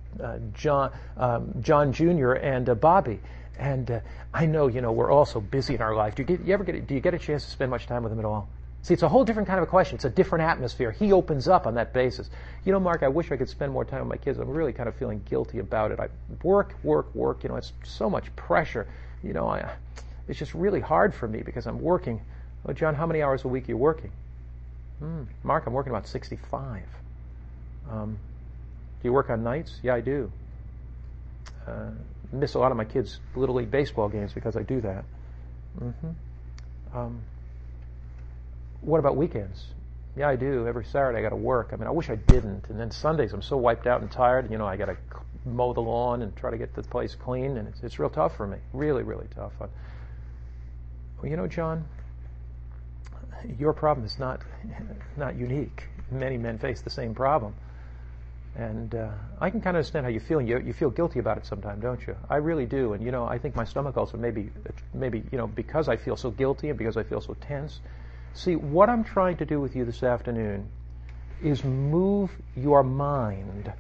John Jr. and Bobby. And I know, we're all so busy in our life. Do you get a chance to spend much time with them at all? See, it's a whole different kind of a question. It's a different atmosphere. He opens up on that basis. Mark, I wish I could spend more time with my kids. I'm really kind of feeling guilty about it. I work. It's so much pressure. It's just really hard for me because I'm working. Oh, John, how many hours a week are you working? Mark, I'm working about 65. Do you work on nights? Yeah, I do. Miss a lot of my kids' Little League baseball games because I do that. What about weekends? Yeah, I do. Every Saturday I got to work. I wish I didn't. And then Sundays I'm so wiped out and tired. I got to mow the lawn and try to get the place clean, and it's real tough for me. Really, really tough. Well, John, your problem is not unique. Many men face the same problem. And I can kind of understand how you feel. You feel guilty about it sometimes, don't you? I really do. And, I think my stomach ulcer maybe, because I feel so guilty and because I feel so tense. See, what I'm trying to do with you this afternoon is move your mind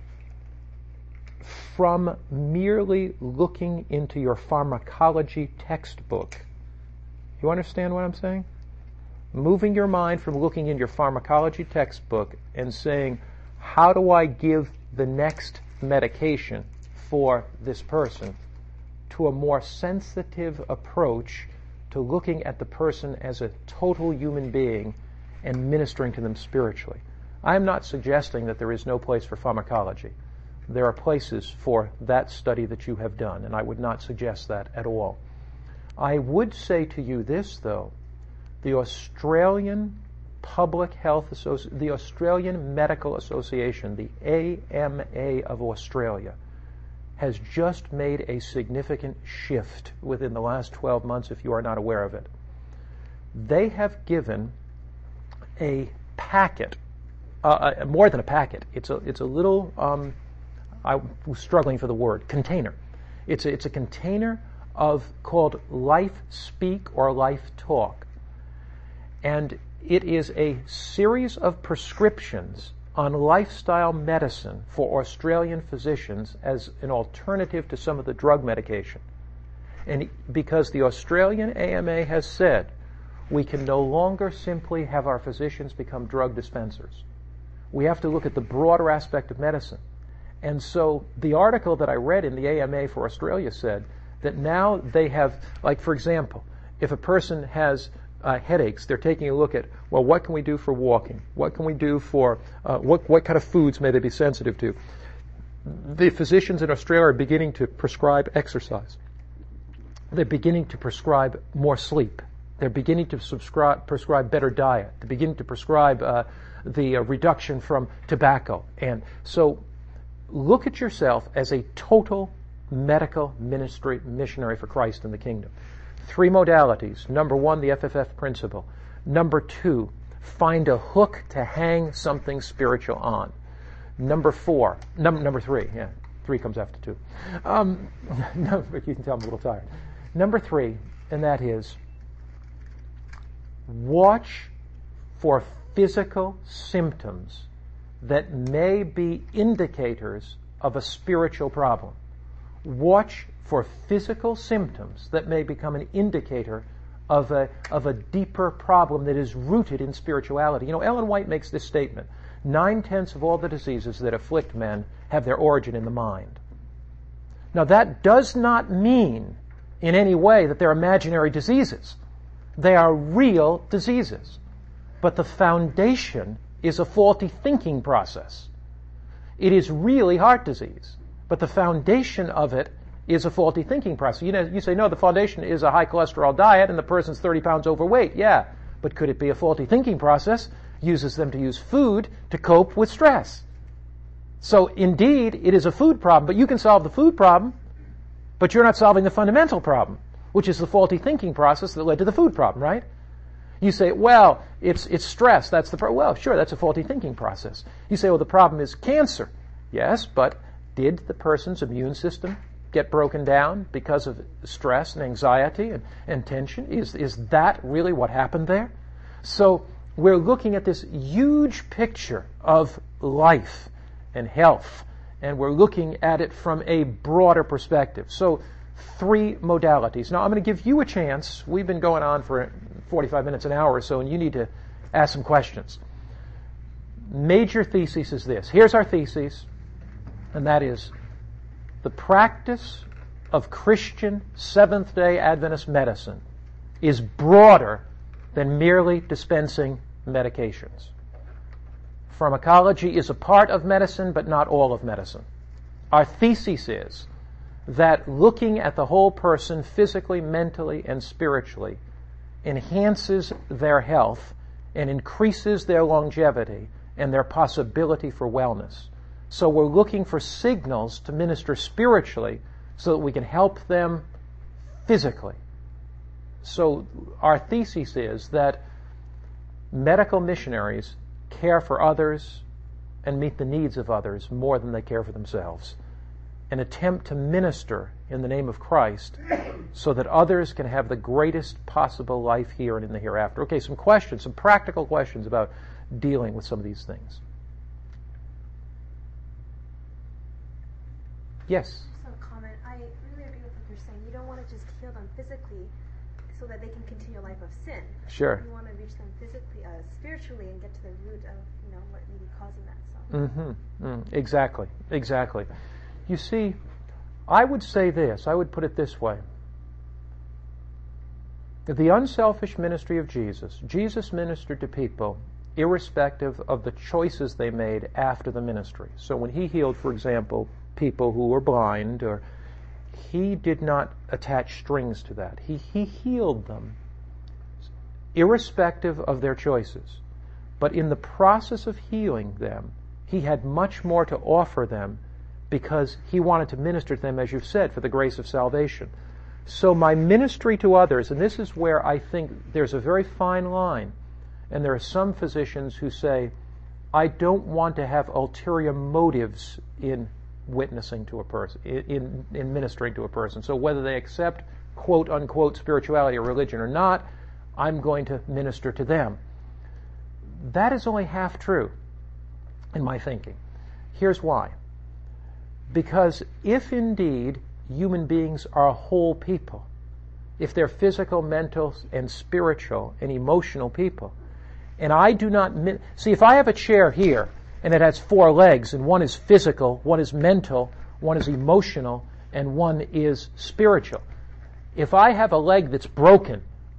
from merely looking into your pharmacology textbook. You understand what I'm saying? Moving your mind from looking in your pharmacology textbook and saying, how do I give the next medication for this person, to a more sensitive approach to looking at the person as a total human being and ministering to them spiritually. I'm not suggesting that there is no place for pharmacology. There are places for that study that you have done, and I would not suggest that at all. I would say to you this, though. The Australian the Australian Medical Association, the AMA of Australia, has just made a significant shift within the last 12 months, if you are not aware of it. They have given a packet, more than a packet. It's a little, I was struggling for the word, container. It's a container called Life Speak or Life Talk. And it is a series of prescriptions on lifestyle medicine for Australian physicians as an alternative to some of the drug medication. And because the Australian AMA has said we can no longer simply have our physicians become drug dispensers. We have to look at the broader aspect of medicine. And so the article that I read in the AMA for Australia said that now they have, like for example, If a person has headaches, they're taking a look at, well, what can we do for walking? What can we do for, what kind of foods may they be sensitive to? The physicians in Australia are beginning to prescribe exercise. They're beginning to prescribe more sleep. They're beginning to prescribe better diet. They're beginning to prescribe the reduction from tobacco. And so look at yourself as a total medical missionary for Christ in the kingdom. 3 modalities. Number 1, the FFF principle. Number 2, find a hook to hang something spiritual on. Number 3, yeah, 3 comes after 2. No, but you can tell I'm a little tired. Number 3, and that is, watch for physical symptoms that may be indicators of a spiritual problem. Watch for physical symptoms that may become an indicator of a deeper problem that is rooted in spirituality. You know, Ellen White makes this statement: 9/10 of all the diseases that afflict men have their origin in the mind. Now, that does not mean in any way that they're imaginary diseases. They are real diseases. But the foundation is a faulty thinking process. It is really heart disease, but the foundation of it is a faulty thinking process. You know, you say, no, the foundation is a high cholesterol diet and the person's 30 pounds overweight. Yeah, but could it be a faulty thinking process? Uses them to use food to cope with stress. So indeed, it is a food problem, but you can solve the food problem, but you're not solving the fundamental problem, which is the faulty thinking process that led to the food problem, right? You say, well, it's stress. That's the problem. Well, sure, that's a faulty thinking process. You say, well, the problem is cancer. Yes, but did the person's immune system get broken down because of stress and anxiety and tension? Is that really what happened there? So we're looking at this huge picture of life and health, and we're looking at it from a broader perspective. So 3 modalities. Now, I'm going to give you a chance. We've been going on for 45 minutes, an hour or so, and you need to ask some questions. Major thesis is this. Here's our thesis, and that is, the practice of Christian Seventh-day Adventist medicine is broader than merely dispensing medications. Pharmacology is a part of medicine, but not all of medicine. Our thesis is that looking at the whole person physically, mentally, and spiritually enhances their health and increases their longevity and their possibility for wellness. So we're looking for signals to minister spiritually so that we can help them physically. So our thesis is that medical missionaries care for others and meet the needs of others more than they care for themselves, and attempt to minister in the name of Christ so that others can have the greatest possible life here and in the hereafter. Okay, some questions, some practical questions about dealing with some of these things. Yes? Just a comment. I really agree with what you're saying. You don't want to just heal them physically so that they can continue a life of sin. Sure. You want to reach them physically, spiritually, and get to the root of what may be causing that. So. Exactly. You see, I would say this. I would put it this way. The unselfish ministry of Jesus. Jesus ministered to people irrespective of the choices they made after the ministry. So when he healed, for example, people who were blind, or he did not attach strings to that. He healed them irrespective of their choices. But in the process of healing them, he had much more to offer them because he wanted to minister to them, as you've said, for the grace of salvation. So my ministry to others, and this is where I think there's a very fine line, and there are some physicians who say, I don't want to have ulterior motives in witnessing to a person, in ministering to a person. So whether they accept quote-unquote spirituality or religion or not, I'm going to minister to them. That is only half true in my thinking. Here's why. Because if indeed human beings are whole people, if they're physical, mental, and spiritual and emotional people, and I do not... See, if I have a chair here and it has 4 legs, and one is physical, one is mental, one is emotional, and one is spiritual. If I have a leg that's broken,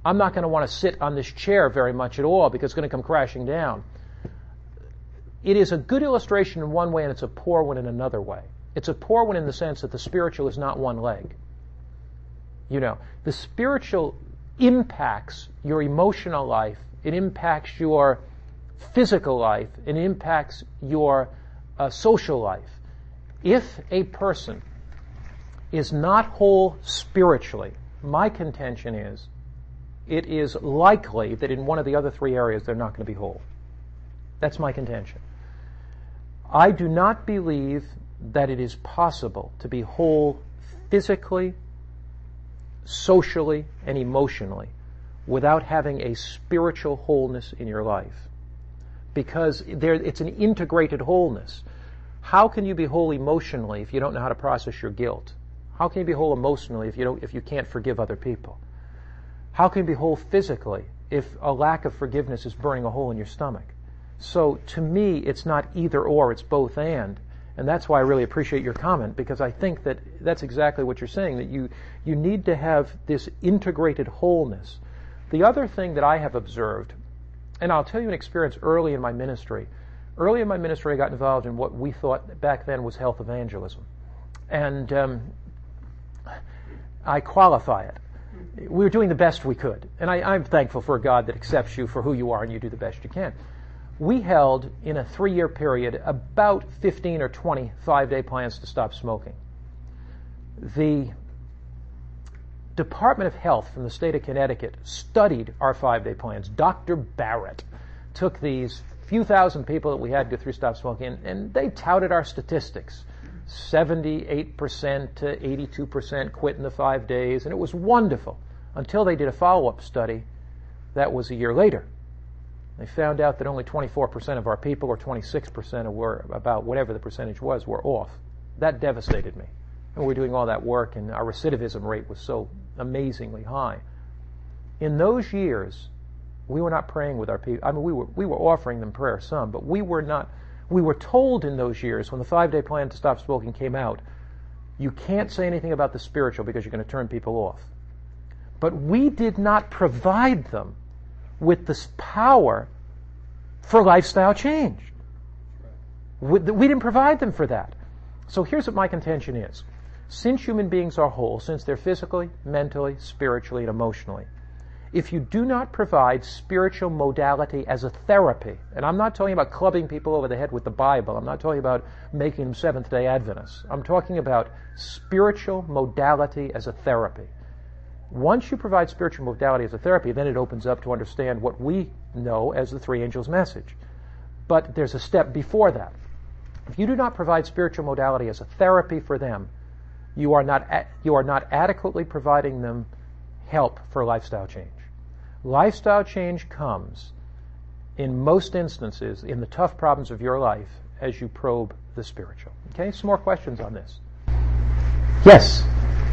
I'm not going to want to sit on this chair very much at all because it's going to come crashing down. It is a good illustration in one way and it's a poor one in another way. It's a poor one in the sense that the spiritual is not one leg. The spiritual impacts your emotional life, it impacts your physical life, it impacts your social life. If a person is not whole spiritually, my contention is, it is likely that in one of the other three areas they're not going to be whole. That's my contention. I do not believe that it is possible to be whole physically, socially, and emotionally without having a spiritual wholeness in your life. Because it's an integrated wholeness. How can you be whole emotionally if you don't know how to process your guilt? How can you be whole emotionally if you can't forgive other people? How can you be whole physically if a lack of forgiveness is burning a hole in your stomach? So to me, it's not either or, it's both and. And that's why I really appreciate your comment, because I think that that's exactly what you're saying, that you need to have this integrated wholeness. The other thing that I have observed, and I'll tell you an experience early in my ministry. Early in my ministry, I got involved in what we thought back then was health evangelism. And I qualify it. We were doing the best we could. And I'm thankful for a God that accepts you for who you are and you do the best you can. We held, in a 3-year period, about 15 or 20 5-day plans to stop smoking. The Department of Health from the state of Connecticut studied our 5-day plans. Dr. Barrett took these few thousand people that we had go through stop smoking, and they touted our statistics. 78% to 82% quit in the 5 days, and it was wonderful until they did a follow-up study that was a year later. They found out that only 24% of our people, or 26%, or about whatever the percentage was, were off. That devastated me. And we were doing all that work, and our recidivism rate was so amazingly high. In those years, we were not praying with our people. I mean, we were offering them prayer some, but we were not. We were told in those years, when the 5-day plan to stop smoking came out, you can't say anything about the spiritual because you're going to turn people off. But we did not provide them with this power for lifestyle change. We didn't provide them for that. So here's what my contention is. Since human beings are whole, since they're physically, mentally, spiritually, and emotionally, if you do not provide spiritual modality as a therapy, and I'm not talking about clubbing people over the head with the Bible, I'm not talking about making them Seventh-day Adventists, I'm talking about spiritual modality as a therapy. Once you provide spiritual modality as a therapy, then it opens up to understand what we know as the three angels' message. But there's a step before that. If you do not provide spiritual modality as a therapy for them, you are not adequately providing them help for lifestyle change. Lifestyle change comes, in most instances, in the tough problems of your life as you probe the spiritual. Okay, some more questions on this. Yes?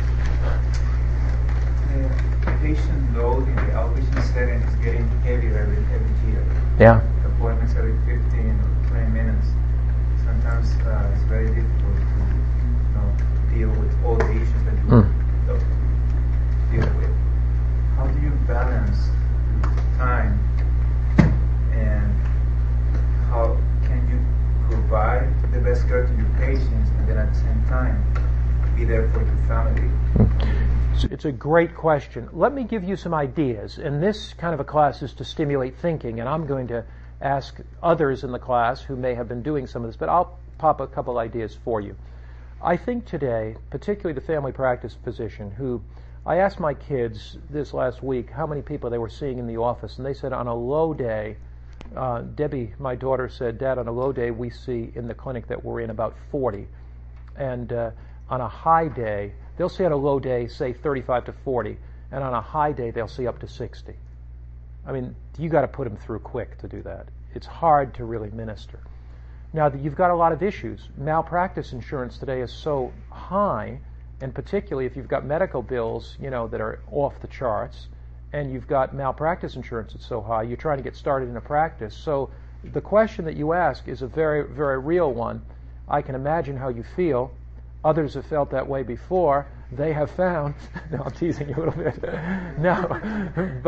The patient load in the outpatient setting is getting heavier every year. Yeah. Appointments every 15 or 20 minutes. Sometimes it's very difficult to deal with all the issues that you deal with. How do you balance time, and how can you provide the best care to your patients and then at the same time be there for your family? It's a great question. Let me give you some ideas. And this kind of a class is to stimulate thinking, and I'm going to ask others in the class who may have been doing some of this, but I'll pop a couple ideas for you. I think today, particularly the family practice physician, who I asked my kids this last week how many people they were seeing in the office, and they said on a low day, Debbie, my daughter, said, Dad, on a low day we see in the clinic that we're in about 40. And on a high day, they'll see on a low day, say 35 to 40, and on a high day they'll see up to 60. I mean, you got to put them through quick to do that. It's hard to really minister. Now, you've got a lot of issues. Malpractice insurance today is so high, and particularly if you've got medical bills, that are off the charts, and you've got malpractice insurance that's so high, you're trying to get started in a practice. So the question that you ask is a very, very real one. I can imagine how you feel. Others have felt that way before. They have found. No, I'm teasing you a little bit. No,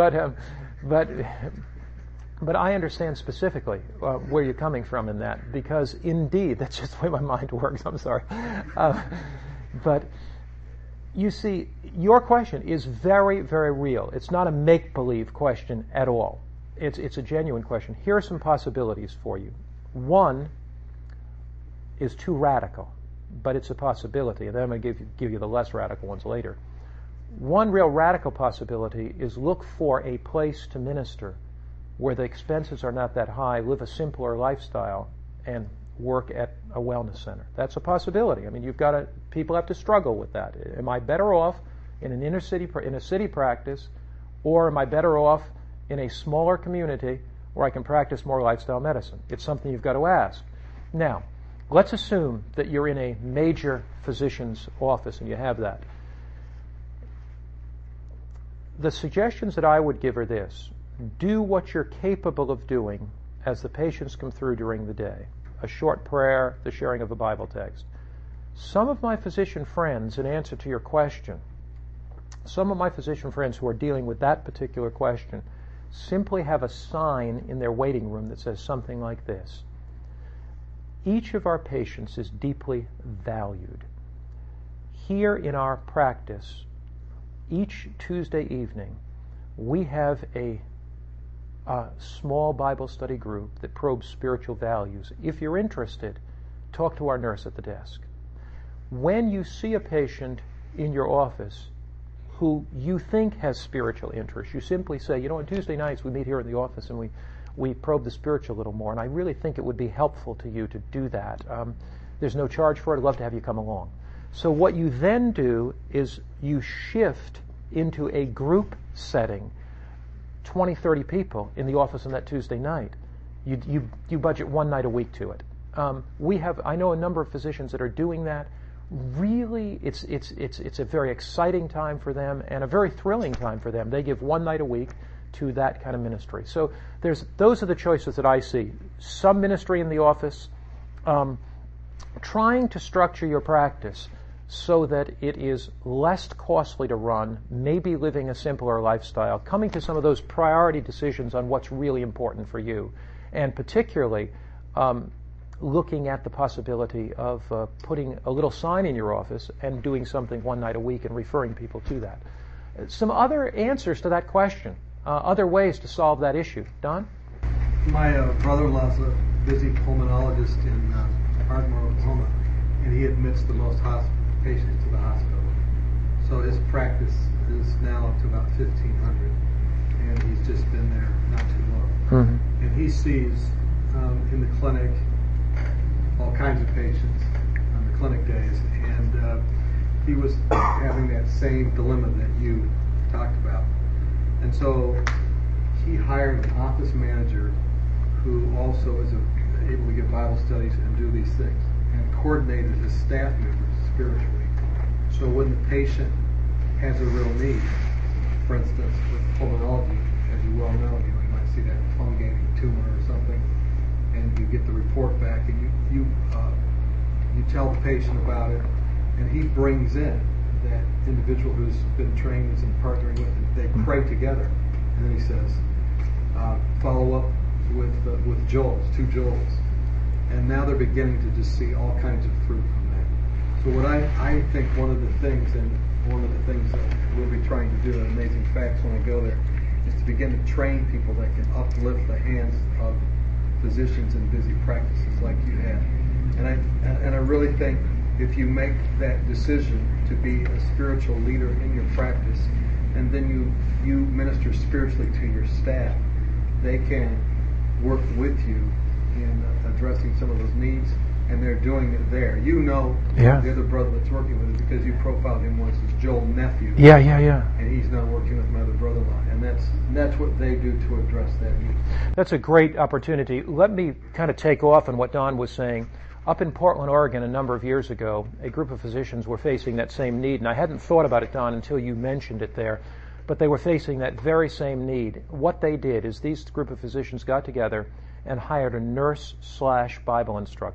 but I understand specifically where you're coming from in that, because indeed, that's just the way my mind works. I'm sorry. But you see, your question is very, very real. It's not a make-believe question at all. It's a genuine question. Here are some possibilities for you. One is too radical, but it's a possibility, and then I'm going to give you the less radical ones later. One real radical possibility is look for a place to minister where the expenses are not that high, live a simpler lifestyle, and work at a wellness center. That's a possibility. I mean, people have to struggle with that. Am I better off in a city practice, or am I better off in a smaller community where I can practice more lifestyle medicine? It's something you've got to ask. Now, let's assume that you're in a major physician's office and you have that. The suggestions that I would give are this. Do what you're capable of doing as the patients come through during the day. A short prayer, the sharing of a Bible text. Some of my physician friends, in answer to your question, some of my physician friends who are dealing with that particular question simply have a sign in their waiting room that says something like this. Each of our patients is deeply valued. Here in our practice, each Tuesday evening, we have a small Bible study group that probes spiritual values. If you're interested, talk to our nurse at the desk. When you see a patient in your office who you think has spiritual interest, you simply say, on Tuesday nights we meet here in the office and we probe the spiritual a little more, and I really think it would be helpful to you to do that. There's no charge for it. I'd love to have you come along. So what you then do is you shift into a group setting, 20, 30 people in the office on that Tuesday night. You budget one night a week to it. I know a number of physicians that are doing that. Really, it's a very exciting time for them and a very thrilling time for them. They give one night a week to that kind of ministry. So those are the choices that I see. Some ministry in the office, trying to structure your practice so that it is less costly to run, maybe living a simpler lifestyle, coming to some of those priority decisions on what's really important for you, and particularly looking at the possibility of putting a little sign in your office and doing something one night a week and referring people to that. Some other answers to that question, other ways to solve that issue. Don? My brother-in-law's a busy pulmonologist in Ardmore, Oklahoma, and he admits the most patients to the hospital. So his practice is now up to about 1,500, and he's just been there not too long. Mm-hmm. And he sees in the clinic all kinds of patients on the clinic days, and he was having that same dilemma that you talked about. And so he hired an office manager who also is able to give Bible studies and do these things, and coordinated his staff members spiritually. So when the patient has a real need, for instance, with pulmonology, as you well know, you might see that fungating tumor or something, and you get the report back, and you tell the patient about it, and he brings in that individual who's been trained and partnering with it. They pray together, and then he says, follow up with Joel's, 2 Joels. And now they're beginning to just see all kinds of fruit from that. So what I think one of the things that we'll be trying to do at Amazing Facts when I go there is to begin to train people that can uplift the hands of physicians in busy practices like you have. And I really think if you make that decision to be a spiritual leader in your practice, and then you minister spiritually to your staff, they can work with you in addressing some of those needs, and they're doing it there. The other brother that's working with it, because you profiled him once as Joel's nephew. Yeah. And he's now working with my other brother-in-law, and that's what they do to address that need. That's a great opportunity. Let me kind of take off on what Don was saying. Up in Portland, Oregon, a number of years ago, a group of physicians were facing that same need, and I hadn't thought about it, Don, until you mentioned it there, but they were facing that very same need. What they did is these group of physicians got together and hired a nurse/Bible instructor.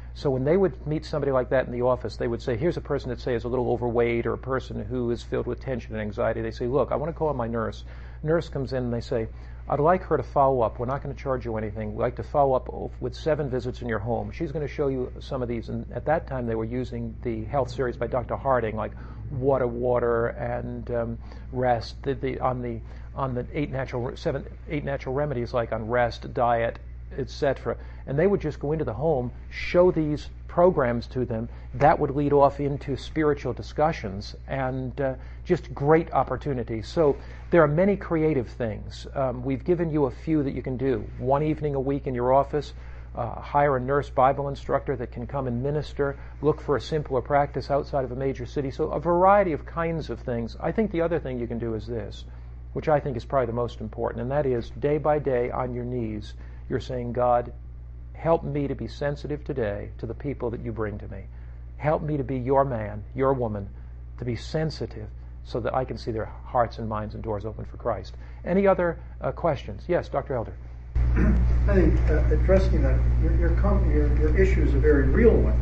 So when they would meet somebody like that in the office, they would say, here's a person that, say, is a little overweight, or a person who is filled with tension and anxiety. They say, look, I want to call on my nurse. Nurse comes in and they say, I'd like her to follow up. We're not going to charge you anything. We'd like to follow up with 7 visits in your home. She's going to show you some of these. And at that time, they were using the health series by Dr. Harding, like Water, and Rest, on the 8 natural remedies, like on rest, diet, etc. And they would just go into the home, show these programs to them. That would lead off into spiritual discussions, and just great opportunities. So there are many creative things. We've given you a few that you can do. 1 evening a week in your office, hire a nurse Bible instructor that can come and minister, look for a simpler practice outside of a major city. So a variety of kinds of things. I think the other thing you can do is this, which I think is probably the most important, and that is day by day on your knees, you're saying, God, help me to be sensitive today to the people that you bring to me. Help me to be your man, your woman, to be sensitive so that I can see their hearts and minds and doors open for Christ. Any other questions? Yes, Dr. Elder. I think addressing that, your issue is a very real one.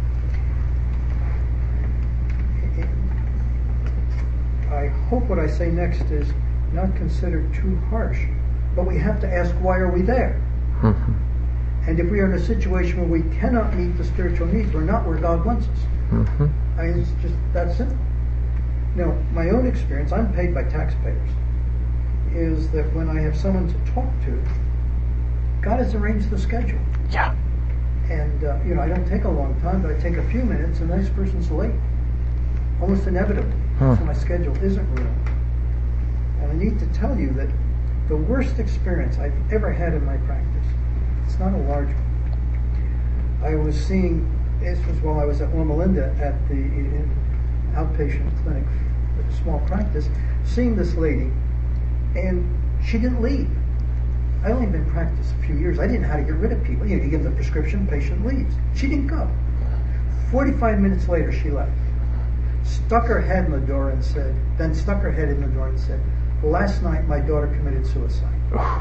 I hope what I say next is not considered too harsh, but we have to ask, why are we there? Mm-hmm. And if we are in a situation where we cannot meet the spiritual needs, we're not where God wants us. Mm-hmm. I mean, it's just that simple. Now, my own experience, I'm paid by taxpayers, is that when I have someone to talk to, God has arranged the schedule. Yeah. And, I don't take a long time, but I take a few minutes, and the next person's late. Almost inevitably. So my schedule isn't real. And I need to tell you that the worst experience I've ever had in my practice, it's not a large one. I was seeing, this was while I was at Loma Linda at the outpatient clinic, a small practice, seeing this lady, and she didn't leave. I'd only been in practice a few years. I didn't know how to get rid of people. You give them the prescription, patient leaves. She didn't go. 45 minutes later, she left. Stuck her head in the door and said, last night my daughter committed suicide.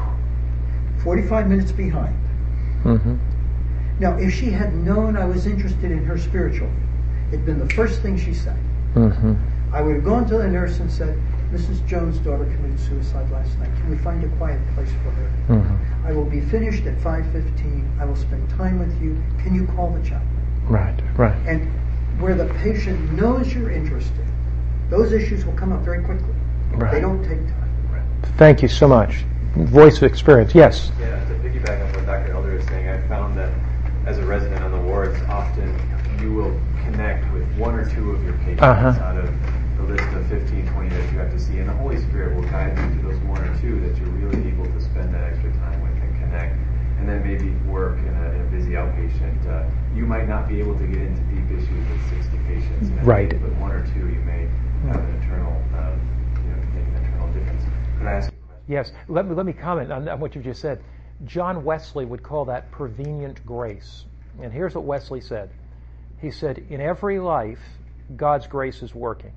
45 minutes behind. Mm-hmm. Now, if she had known I was interested in her spiritual, it'd been the first thing she said. Mm-hmm. I would have gone to the nurse and said, Mrs. Jones' daughter committed suicide last night. Can we find a quiet place for her? Mm-hmm. I will be finished at 5:15. I will spend time with you. Can you call the chaplain? Right. And where the patient knows you're interested, those issues will come up very quickly. Right. They don't take time. Right. Thank you so much. Voice of experience. Yes? Yeah, to piggyback on what Dr. Elder is saying, I found that as a resident on the wards, often you will connect with 1 or 2 of your patients out of the list of 15, 20 that you have to see, and the Holy Spirit will guide you to those 1 or 2 that you're really able to spend that extra time with and connect. And then maybe work in a busy outpatient. You might not be able to get into deep issues with 60 patients, right? But 1 or 2, you may have an internal, make an internal difference. Could I ask you a question? Yes. Let me comment on what you just said. John Wesley would call that prevenient grace. And here's what Wesley said. He said, in every life, God's grace is working.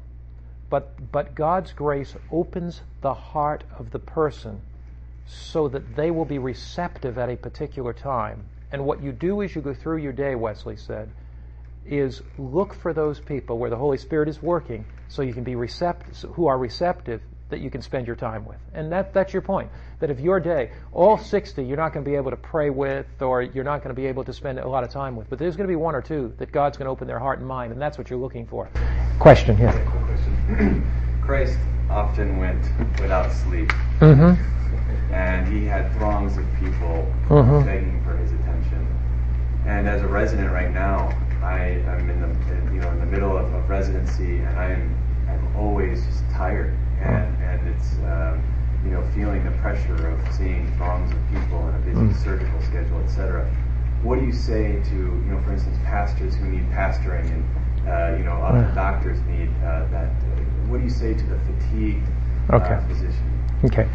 But God's grace opens the heart of the person so that they will be receptive at a particular time. And what you do as you go through your day, Wesley said, is look for those people where the Holy Spirit is working so you can be receptive, who are receptive, that you can spend your time with. And that's your point. That if your day, all 60 you're not going to be able to pray with, or you're not going to be able to spend a lot of time with, but there's going to be 1 or 2 that God's going to open their heart and mind, and that's what you're looking for. Question, yes. Yeah, quick question. Christ often went without sleep. Mm-hmm. And he had throngs of people begging for his attention. And as a resident right now, I'm in the middle of residency, and I'm always just tired, and it's feeling the pressure of seeing throngs of people in a busy surgical schedule, etc. What do you say to for instance, pastors who need pastoring, and other doctors need that? What do you say to the fatigued physician?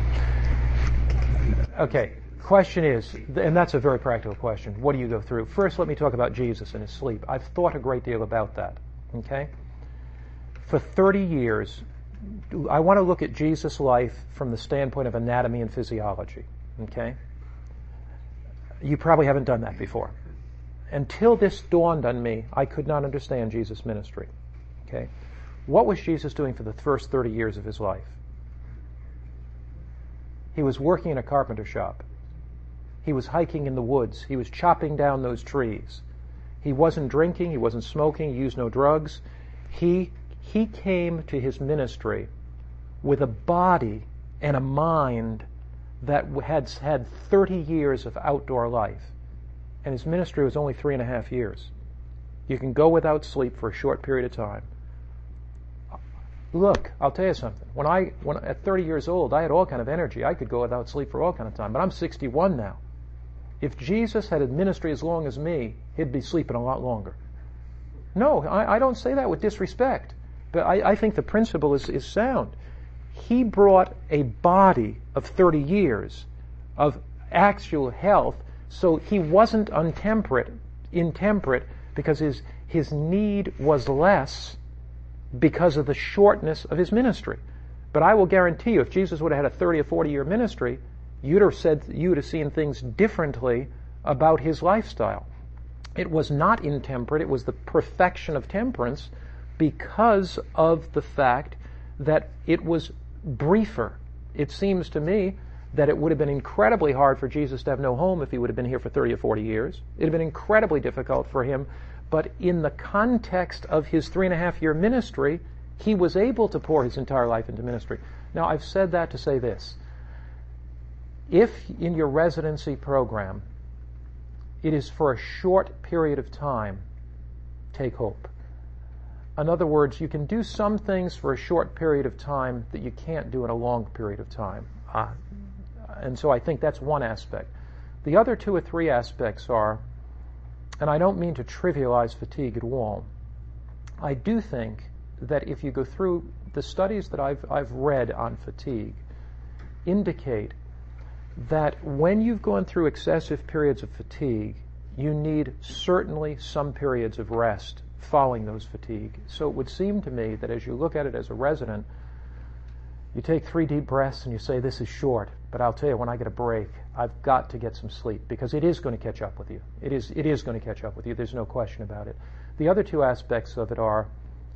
Okay. Question is, and that's a very practical question, what do you go through? First, let me talk about Jesus and his sleep. I've thought a great deal about that. Okay? For 30 years, I want to look at Jesus' life from the standpoint of anatomy and physiology. Okay? You probably haven't done that before. until this dawned on me, I could not understand Jesus' ministry. Okay? What was Jesus doing for the first 30 years of his life? He was working in a carpenter shop. He was hiking in the woods. He was chopping down those trees. He wasn't drinking. He wasn't smoking. He used no drugs. He came to his ministry with a body and a mind that had had 30 years of outdoor life. And his ministry was only 3.5 years. You can go without sleep for a short period of time. Look, I'll tell you something. When at 30 years old, I had all kind of energy. I could go without sleep for all kind of time. But I'm 61 now. If Jesus had a ministry as long as me, he'd be sleeping a lot longer. No, I don't say that with disrespect. But I think the principle is sound. He brought a body of 30 years of actual health, so he wasn't intemperate, because his need was less because of the shortness of his ministry. But I will guarantee you, if Jesus would have had a 30 or 40 year ministry, you'd have seen things differently about his lifestyle. It was not intemperate, it was the perfection of temperance because of the fact that it was briefer. It seems to me that it would have been incredibly hard for Jesus to have no home if he would have been here for 30 or 40 years. It would have been incredibly difficult for him, but in the context of his 3.5 year ministry, he was able to pour his entire life into ministry. Now, I've said that to say this. If in your residency program it is for a short period of time, take hope. In other words, you can do some things for a short period of time that you can't do in a long period of time. And so I think that's one aspect. The other 2 or 3 aspects are, and I don't mean to trivialize fatigue at all, I do think that if you go through the studies that I've read on fatigue, indicate that when you've gone through excessive periods of fatigue, you need certainly some periods of rest following those fatigue. So it would seem to me that as you look at it as a resident, you take 3 deep breaths and you say, this is short, but I'll tell you, when I get a break, I've got to get some sleep, because it is going to catch up with you. It is going to catch up with you. There's no question about it. The other 2 aspects of it are,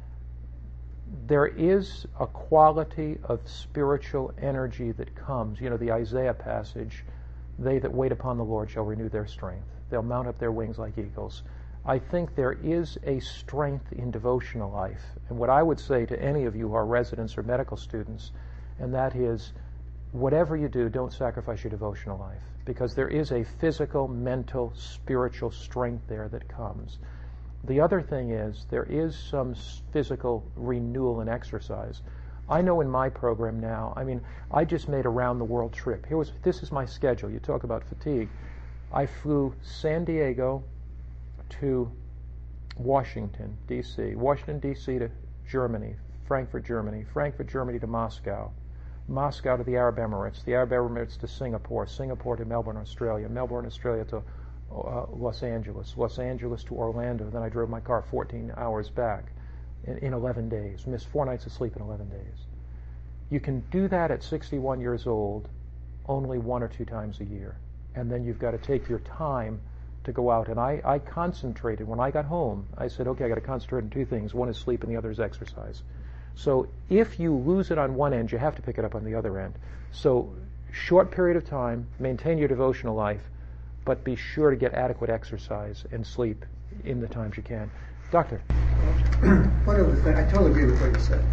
there is a quality of spiritual energy that comes. You know, the Isaiah passage, they that wait upon the Lord shall renew their strength. They'll mount up their wings like eagles. I think there is a strength in devotional life. And what I would say to any of you who are residents or medical students, and that is, whatever you do, don't sacrifice your devotional life, because there is a physical, mental, spiritual strength there that comes. The other thing is, there is some physical renewal and exercise. I know in my program now, I just made a round-the-world trip. This is my schedule. You talk about fatigue. I flew San Diego to Washington, D.C., Washington, D.C. to Germany, Frankfurt, Germany to Moscow, Moscow to the Arab Emirates to Singapore, Singapore to Melbourne, Australia to Los Angeles to Orlando. Then I drove my car 14 hours back in 11 days. Missed 4 nights of sleep in 11 days. You can do that at 61 years old only 1 or 2 times a year. And then you've got to take your time to go out. And I concentrated. When I got home, I said, okay, I got to concentrate on 2 things. One is sleep and the other is exercise. So if you lose it on one end, you have to pick it up on the other end. So short period of time, maintain your devotional life, but be sure to get adequate exercise and sleep in the times you can. Doctor? One other thing, I totally agree with what you said.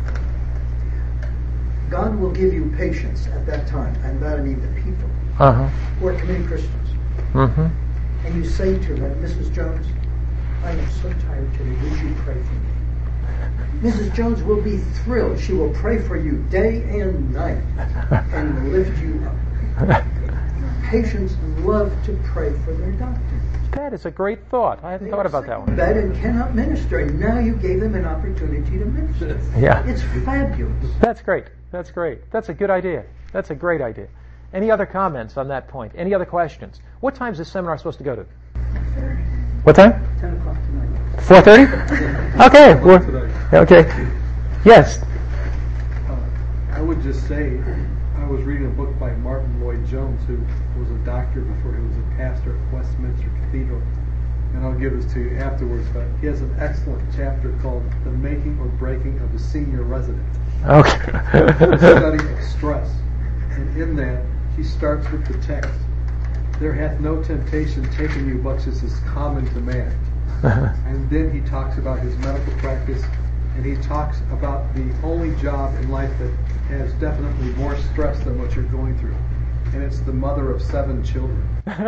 God will give you patience at that time, and that I mean the people who are committed Christians. And you say to them, Mrs. Jones, I am so tired today, would you pray for me? Mrs. Jones will be thrilled. She will pray for you day and night and will lift you up. Patients love to pray for their doctor. That is a great thought. I hadn't thought about that one. Bed and cannot minister, and now you gave them an opportunity to minister. Yeah. It's fabulous. That's great. That's great. That's a good idea. That's a great idea. Any other comments on that point? Any other questions? What time is this seminar supposed to go to? 4:30. What time? 10 o'clock tonight. 4:30? Okay. Okay. Yes. I would just say, I was reading a book by Martin Lloyd-Jones, who was a doctor before he was a pastor at Westminster Cathedral, and I'll give this to you afterwards, but he has an excellent chapter called The Making or Breaking of a Senior Resident. Okay. The study of stress. And in that, he starts with the text, "There hath no temptation taken you but as is common to man." And then he talks about his medical practice, and he talks about the only job in life that has definitely more stress than what you're going through. And it's the mother of 7 children.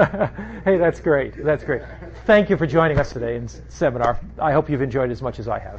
Hey, that's great. That's great. Thank you for joining us today in seminar. I hope you've enjoyed it as much as I have.